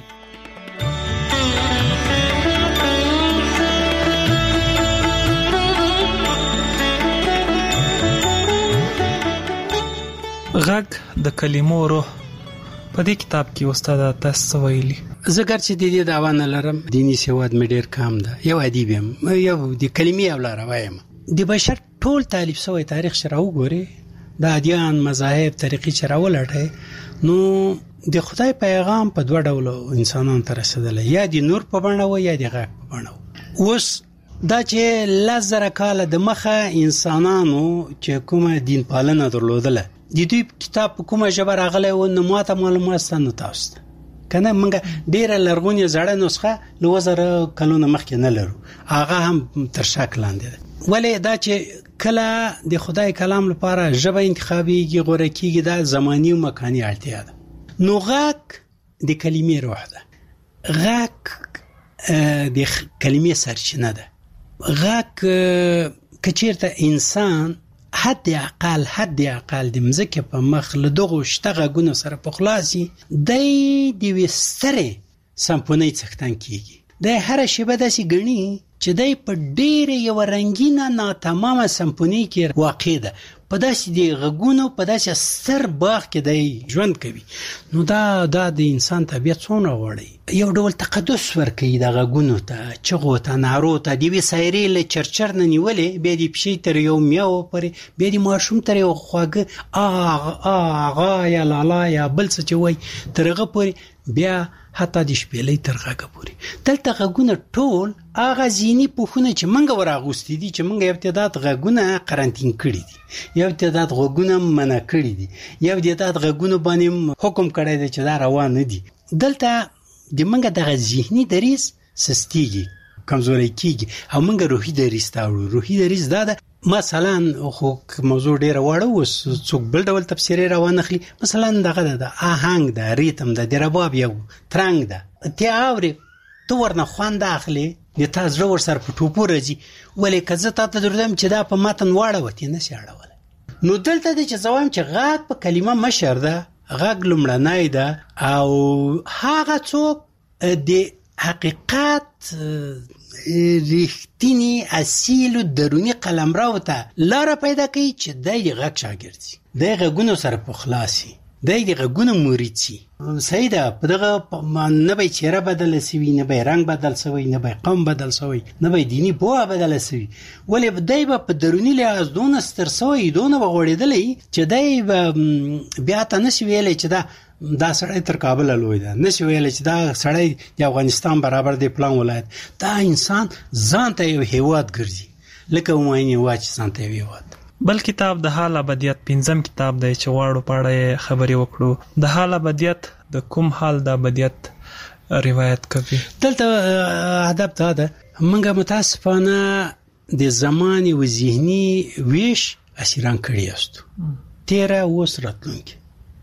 غږ د کلمو روح په دې کتاب کې استاد تاسو څه ویلي؟ زه ګرځې د دې دعوا نه لرم دیني سواد مې ډېر کم ده یو ادیب یم یو د کلمې او لاره وایم د بشر ټول تالیف سوی تاریخ شرا وګوري د ادیان مذاهب طریقې شرا ولټه نو د خدای پیغام په دوه ډول انسانانو ته رسیدل یا د نور په بڼه و یا د غږ په بڼه. اوس دا چې لزر کال د مخه انسانانو چې کومه دین پالنه درلودله د دې کتاب کومه ژبه راغله او نو ماته معلومات ستنه تاسو کنه منګه ډیره لرغونی زړه نسخه نو زره کلونه مخکې نه لرو هغه هم تر شک لاندې ولې دا چې کله د خدای کلام لپاره ژبه انتخابيږي غوړه کیږي دا زماني او مکاني اړتیا ده. نو غږ د کلمې روح ده غږ د کلمې سرچینه ده. غږ کچیرته انسان حد عقل حد عقل د مزکه په مخ له دغه شتغه ګونه سره په خلاصي د دې وستره سمپونی څختن کیږي د هر شیبه داسي غني چې دای په ډېر یو رنگینه نا تمامه سمپونی کې واقع ده په داسې دی غږونو په داسې ستر باغ کې دی ژوند کوي نو دا دا د انسان طبيعت څونه وړي یو ډول تقدس ورکوي د غږونو ته چغو ته نارو ته دی وسایرې له چرچر نه نیولې به دی پښې تر یو میاو پرې به دی ماشوم تر یو خواږه اغه اغه یا لالا یا بل څه چوي ترغه پرې بیا حتی د شپېلې تر غږه پورې دلته غږونه ټول هغه ځینی پوښونه چې منګه ورغوستي دي چې منګه ابتدات غږونه قرنټین کړي دي یو ابتدات غږونه منع کړي دي یو ابتدات غږونه باندې حکم کړی دی چې دا روان نه دي دلته د منګه د ذهني دریس سستیږي کمزوري کیږي او منګه روحي دریس تاوړو روحي دریس دا ده مثلا خو موضوع ډیره وړه وس څوک بل ډول تفسیر روان اخلي مثلا دغه د آهنګ د ریتم د درباب یو ترنګ ده ته اوري تو ورنه خوند اخلي د تاسو ور سر په ټوپو راځي ولې کزه ته دردم چې دا په متن واړه وتی نه شاړه نو دلته د چې زوام چې غاټ په کلمه مشر ده غږ لمړنای ده او هغه څوک د حقیقت ریښتینی اصیل او درونی قلمرو ته لار پیدا کوي چې دای غږ شاګردي دای غږونو سره په خلاصي دای د غږونو مرید شي. صحیح ده، په دغه نه به چهره بدل شي، نه به رنگ بدل شي، نه به قوم بدل شي، نه به دینی بوه بدل شي، ولې دای په درونی لحاظ دون ستر شوی دون وغوړېدلې چې دای بیا ته نشي ویلې چې دا دا سړی تر کابل لوی ده، نشي ویلې چې دا سړی د افغانستان برابر دی پلان ولایت. دا انسان ځان ته یو هیواد ګرځي لکه وماینه واچ ځان ته هیواد. بل کتاب د حال ابدیت پنځم کتاب دی چې واړو پاړه خبرې وکړو. د حال ابدیت د کوم حال د ابدیت روایت کوي؟ دلته ادب ته ده موږ متاسفانه د زمان او ذهني ویش اسیران کړی است. تیرا اوس راتلونکي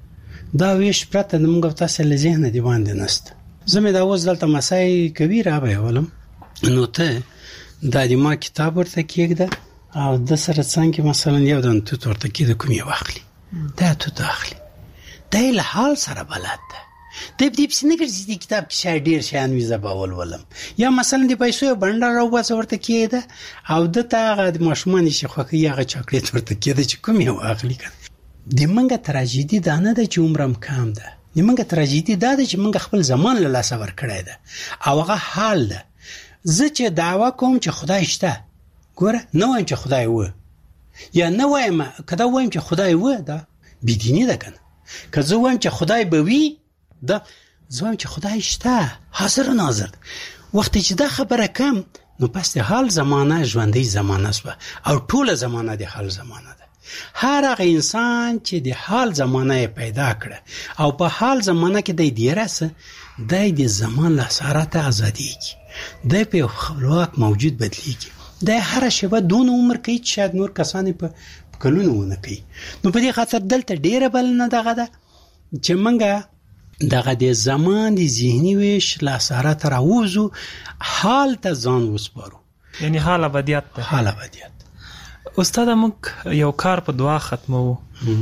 دا ویش پرته موږ تاسو له ذهن دی باندې نست. زموږ دا اوس دلته مسای کبیر اوبه ولم نو ته دا د ما کتاب ورته کېږده او د سره څنګه مثلا یو دن تو ورته کې د کومي واخلي دا تو داخلي دا له حال سره بلد ده. د دې په نګر چې کتاب کې شای ډیر شان وي زبول ولم یا مثلا د پیسو بندر راو بس ورته کېده او د تاغه د ماشومان شي خو کې هغه چاکلیټ ورته کېده چې کومي واخلي کړه. د منګه تراژیدي دا نه ده چې عمرم کم ده. د منګه تراژیدي دا ده چې منګه خپل زمان له لاس ور کړی ده او هغه حال ده. زه چې دعوا کوم چې خدای شته ګوره نه وایم چې خدای و یا نه وایم کدا وایم چې خدای و دا بيدینی ده کنه. که زه وایم چې خدای به وي دا زه وایم چې خدای شته حاضر ناظر. وخت چې دا خبره کم نو پس د حال زمانه ژوندۍ زمانه سو او ټوله زمانه د حال زمانه ده. هر هغه انسان چې د حال زمانه پیدا کړه او په حال زمانه کې د دې راسه د زمان له سارت ازادي کی د په خپلواک موجود بدلیږي. د هر شبه دون عمر کې چې شاید نور کسان په کلونو ونه کوي. نو په دې خاطر دلته ډیره بل نه دغه ده چې منګه دغه د زمان د ذهني ویش لا سره تر اوزو حال ته ځان وسپارو، یعنی حال ابدیت ته. حال ابدیت استاد موږ یو کار په دعا ختمو.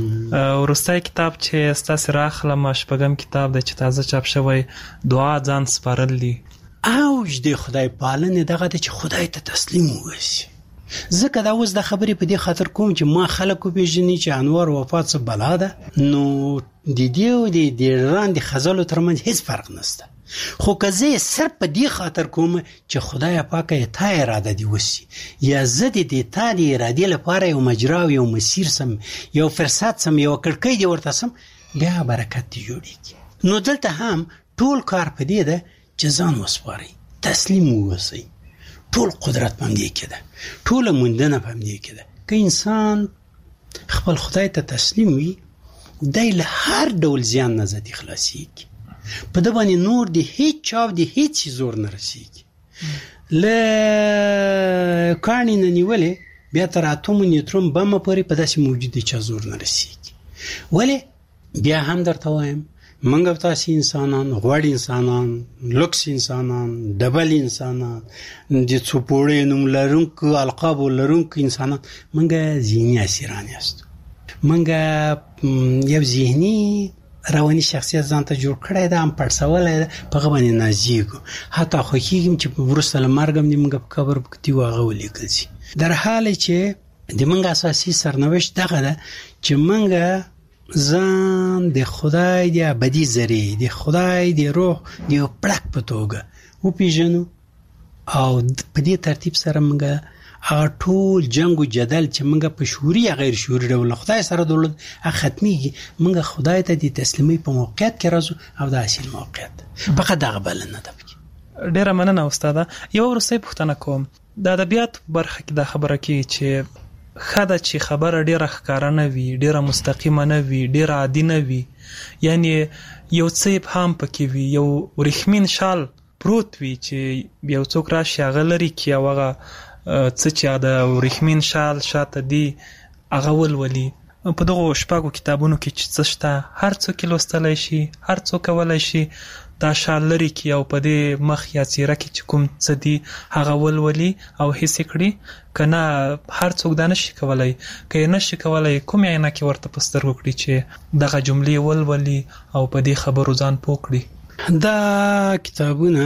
ورسته کتاب چې استاد راخله شپږم کتاب د چې تازه چاپ شوی دعا ځان سپارل دي. اوج د خدای پالنه دغه چې خدای ته تسلیم وسی. زکه دا اوس د خبرې په دې خاطر کوم چې ما خلکو پیژنې چې انوار وفات څه بلا ده نو د دې او د ایران د خزالو ترمنځ هیڅ فرق نشته. خو که زه صرف په دې خاطر کوم چې خدای پاک ته اراده دی وسی یا زه د ته د اراده لپاره یو مجرا او یو مسیر سم یو فرصت سم یو کړکۍ دی ورته سم بیا برکت دی جوړیږي. نو دلته هم ټول کار په دې ده چې ځان وسپاري، تسلیم ووسی. ټول قدرت په دې کې ده، ټول موندنه په دې کې ده. که انسان خپل خدای ته تسلیم وي دای له هر ډول زیان نه زدي خلاصيږي. په دې باندې نور دی هیڅ چاو دی هیڅ زور نه رسیږي. له کانی نه نیولې بیا تر اتوم نیوترون بم پورې په داسې موجودي چې زور نه رسیږي. ولی بیا هم درته وایم منګ تاسو انسانان، غوړ انسانان، لوکس انسانان، ډبل انسانان، د څوپوړې نوم لرونکو القاب لرونکو انسانان منګ ذهني اسیران یاست. منګ یو ذهني رواني شخصیت ځان ته جوړ کړی دا هم پړسولای په غوښنه نازیګو حتی خو کېږم چې ورسره لمرګم دې منګ په قبر کې واغه ولیکل شي. در حال چې د منګ اساسي سرنوشت دغه ده چې منګ ځان د خدای دی ابدي زری د خدای دی روح دی پړک په توګه او پیژنو او په دې ترتیب سره موږ هغه ټول جنگ او جدل چې موږ په شعوري یا غیر شعوري ډول خدای سره دولت ختميږي موږ خدای ته د تسلیمي په موقعیت کې راځو او د اصل موقعیت فقط دغه بل نه ده. ډیره مننه استاد. یو ورسې پوښتنه کوم د ادبیات برخه کې د خبره کې چې خدای چې خبره ډیره ښکارانه وي، ډیره مستقیمه نه وي، ډیره عادي نه وي، یعنی یو څه هم پکې وي، یو ورخمین شال پروت وي چې یو څوک راشي هغه لري کې هغه څه چې د ورخمین شال شاته دی هغه ولولي. په دغه شپږو کتابونو کې چې څه شته هر څوک لوستلای شي، هر څوک کولای شي دا شال لري کې او په دې مخ یا څیره کې چې کوم څه دی هغه ولولي او هیڅ کړي کنه هر څوک دا نشي کولای. که نشي کولای کوم عینه کې ورته پستر وکړي چې دغه جملې ولولي او په دې خبرو ځان پوکړي. دا کتابونه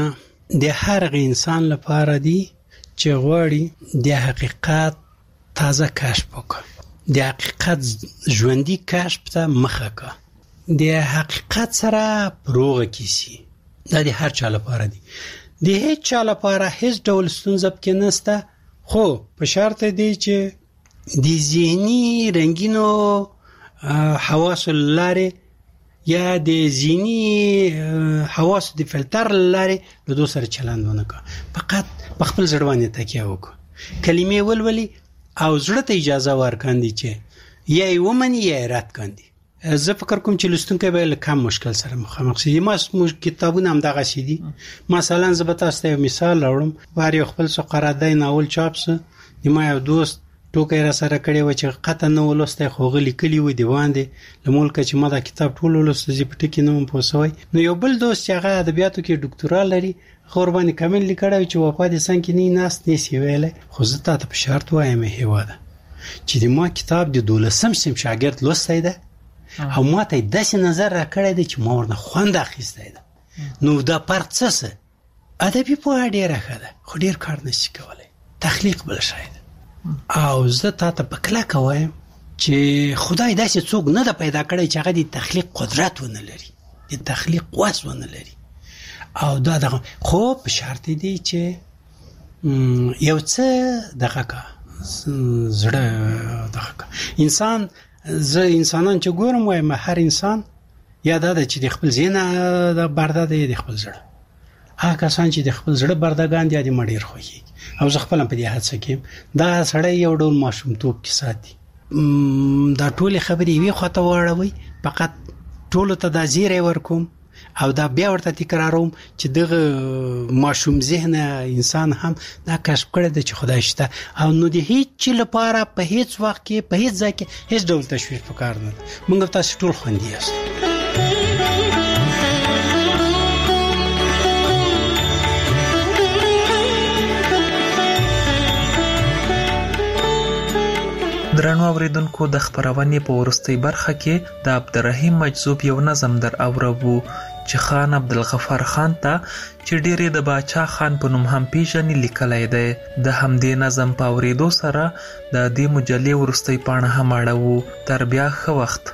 د هر انسان لپاره دی چې غواړي د حقیقت تازه کشف وکړي، د حقیقت ژوندۍ کشف ته مخه کړه، د حقیقت سره پروغه کیسي. دا د هر چا لپاره دی، د هیڅ چا لپاره هیڅ ډول ستونزه پکې نشته، خو په شرط دی چې د ذهني رنگینو حواس لاره یا د ذهني حواس د فلتر لاره له دوه سره چلند ونه کا، فقط په خپل ځړوانه تکیه وکړه، کلمې ولولي او زړه ته اجازه ورکاندي چې یا یې ومني یا یې رد کاندي. زه فکر کوم چې لستونکي به له کم مشکل سره مخامخ شي. ما کتابونه هم دغه شي دي. مثلا زه به تاسو ته مثال راوړم، بار یو خپل سقراطی ناول چاپ سه، ما یو دوست ټوکې را سره کړی و چې قطع نه ولسته خو غلی کلی و دیوان دی لمولک چې ما دا کتاب ټول ولسته زی پټی کې نوم پوسوي. نو یو بل دوست چې هغه ادبیاتو کې ډاکټورا لري قرباني کامل لیکړی چې وفات سن کې نه ناس نسی ویلې، خو زه ته په شرط وایم هیواده چې د ما کتاب د دولسم سم شاګرد لوستای ده او ما ته داسې نظر را کړی دی چې ما ورنه خوند اخیستی ده. نو دا فرق څه څه ادبي په ډیره ښه ده، خو ډیر کار نشي کولای، تخلیق بل شي ده. او زه تا ته په کله کوم چې خدای داسې څوک نه ده پیدا کړی چې هغه د تخلیق قدرت ونه لري، د تخلیق قوت ونه لري. او دا دغه خو په شرط دی چې یو څه دغه کا زړه دغه انسان، زه انسانان چې ګورم وایم هر انسان یا دا چې د خپل ذهن د برده دی، د خپل زړه. هغه کسان چې د خپل زړه بردهګان دي د مډیر خوږي او زه خپل په دې هڅه کې دا سړی یو ډول ماشومتوب کې ساتي. دا ټول خبرې وی خواته واړوي، فقط ټول ته د زیری ورکوم او دا بیا ورته تکراروم چې دغه ماشوم ذهن انسان هم دا کشف کړی دی چې خدای شته، او نو د هیڅ لپاره په هیڅ وخت کې په هیڅ ځای کې هیڅ ډول تشویش پکار نه دی. موږ تاسو ټول خوندي یاست. درنو اوریدونکو، د خبرونې په ورستۍ برخه کې د عبدالرحیم مجذوب یو نظم در اورو چې خان عبدالغفار خان ته چې ډېرې د باچا خان په نوم هم پیژني لیکلی دی. د همدې نظم په اورېدو سره د دې مجلې ورستۍ پاڼه هم اړوو. تر بیا ښه وخت.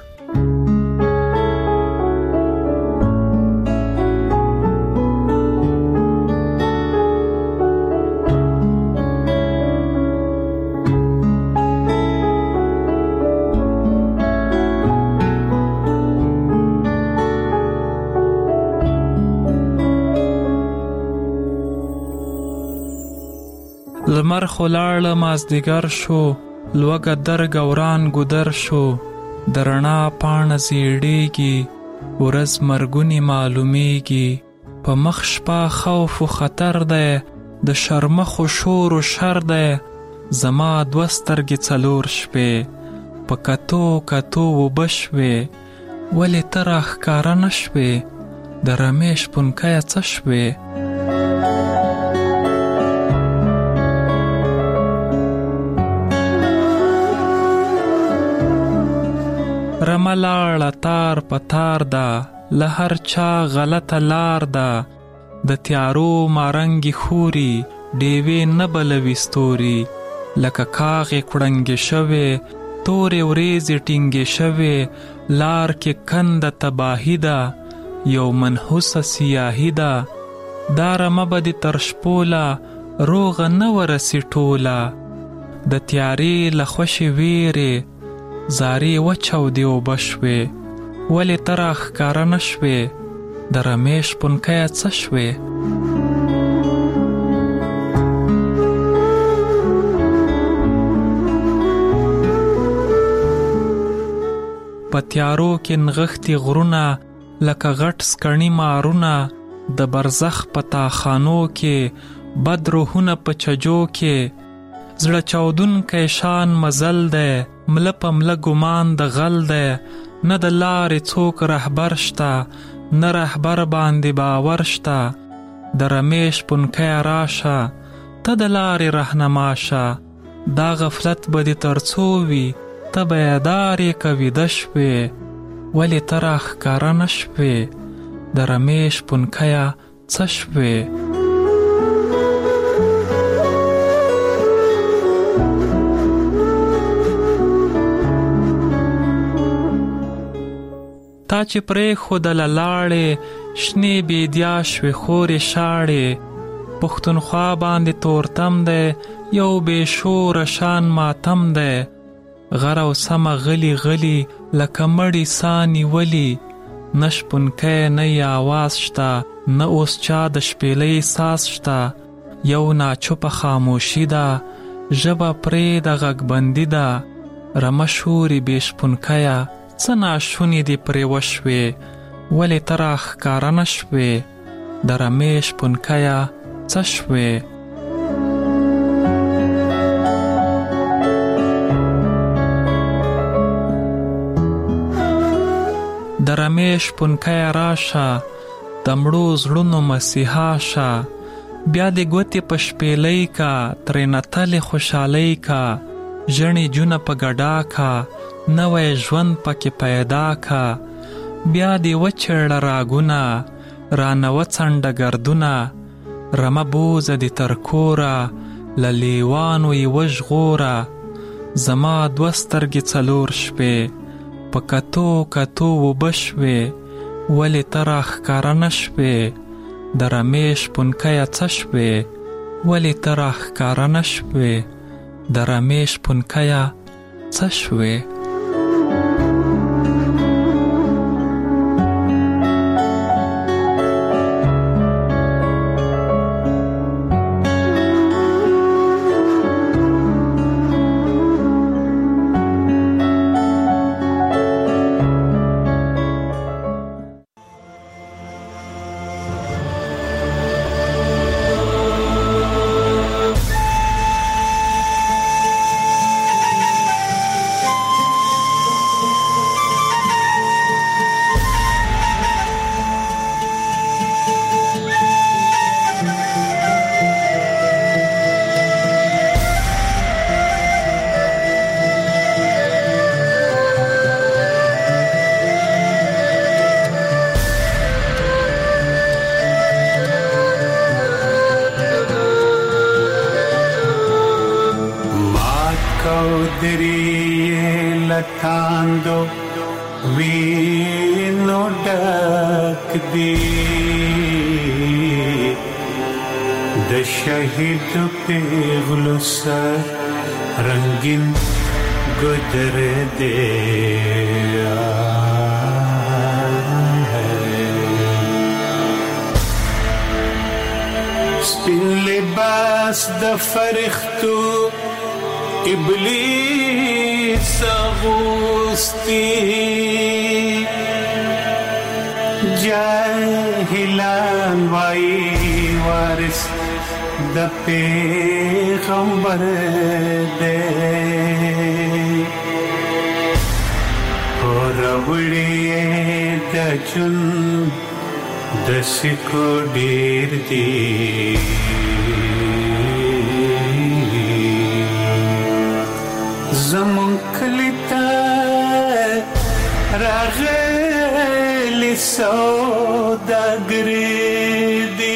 لمر خلاړه مازدیګر شو، لوګه در ګوران ګودر شو، د رڼا پاڼه زیړیږي، ورځ مرګونی معلومیږي، په مخ شپه خوف و خطر دی، د شرمخ و شور و شر دی، زما دوه سترګې څلور شپې، په کتو کتو اوبه شوې، ولې ته راښکاره نه شوې، د رمیش پنکیه څه شوې. رملاړه تار په تار ده، له هر چا غلطه لار ده، د تیارو مارنګي خوري، ډیوې نه بلوي ستوري، لکه کاغې کړنګې شوې، تورې وریځې ټینګې شوې، لار کې کنده تباهي ده، یو منحوسه سیاهي ده، دا رمه به د تر شپوله روغه نه ورسي ټوله، د تیارې له خوشې ویرې زاری وچاودې اوبه شوې، ولې ته راښکاره نه شوې، د رمیش پنکیه څه شوې. په تیارو کې نغښتي غرونه، لکه غټ سکڼي مارونه، د برزخ په تاخانو کې بد روحونه په چجو کې، زړه چاودونکی شان مزل دی، مله په مله ګمان د غل دی، نه د لارې څوک رهبر شته، نه رهبر باندې باور شته، د رمیش پنکیه راشه، ته د لارې رهنما شه، دا غفلت به دې تر څو وي، ته بیدارې که ویده شوې، ولې ته راښکاره نه شوې، د رمیش پنکیه څه شوې. تا چې پرې خود لاړې شنې بيدیا شوي خورې شاړې پښتونخوا باندې تورتم دی یو بې شور شان ماتم دی غر او سم غلی غلی لکه مړی سانی ولی نشپونکې نه یا आवाज شتا نه اوس چا د شپېلې ساس شتا یو ناچوپه خاموشي ده ژبه پرې د غږ بندي ده رمشوري بشپونکیا څه ناشونې دې پرې وشوې ولې ته راښکاره نه شوې د رمې شپونکیا څه شوې د رمې شپونکیا راشه د مړو زړونو مسیحا شه بیا دې ګوتې په شپېلۍ کا ترېنه تلې خوشحالۍ کا ژڼې جونه په ګډا کا نوی ژوند پکې پیدا کا بیا دې وچړه راګونه رانه وڅنډه ګردونه رمه بوزه دې تر کوره له لیوانو یې وژغوره زما دوه سترګې څلور شپې په کتو کتو اوبه شوې ولې ته راښکاره نه شوې د رمې شپونکیه څه شوې ولې ته راښکاره نه شوې د رمې شپونکیه څه شوې لټاندو وینو ډک دی د شهید پیغلو سر رنگین گذر دے سپین لباس د فرښتو ابلیس اغوستی جاہلان وائی وارث د پیغمبر دے اور وڑی د جن د سکو ډیر دی زمون کلیتا راغلی سوداګری دی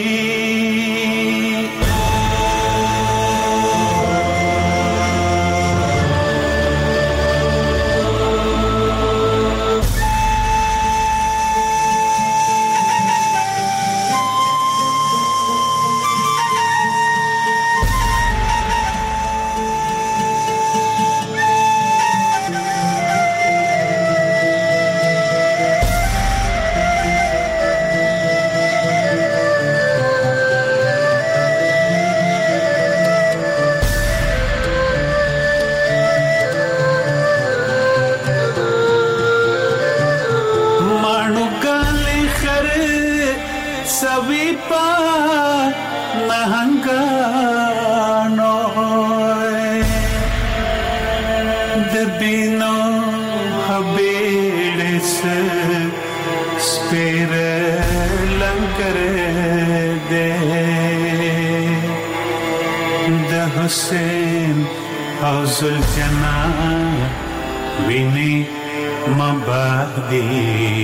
حسین او زلجنا ویني مبادی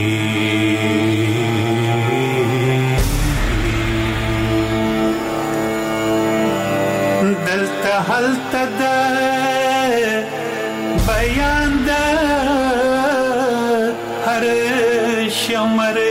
دلتا حلتا دا بیان دا هر شمره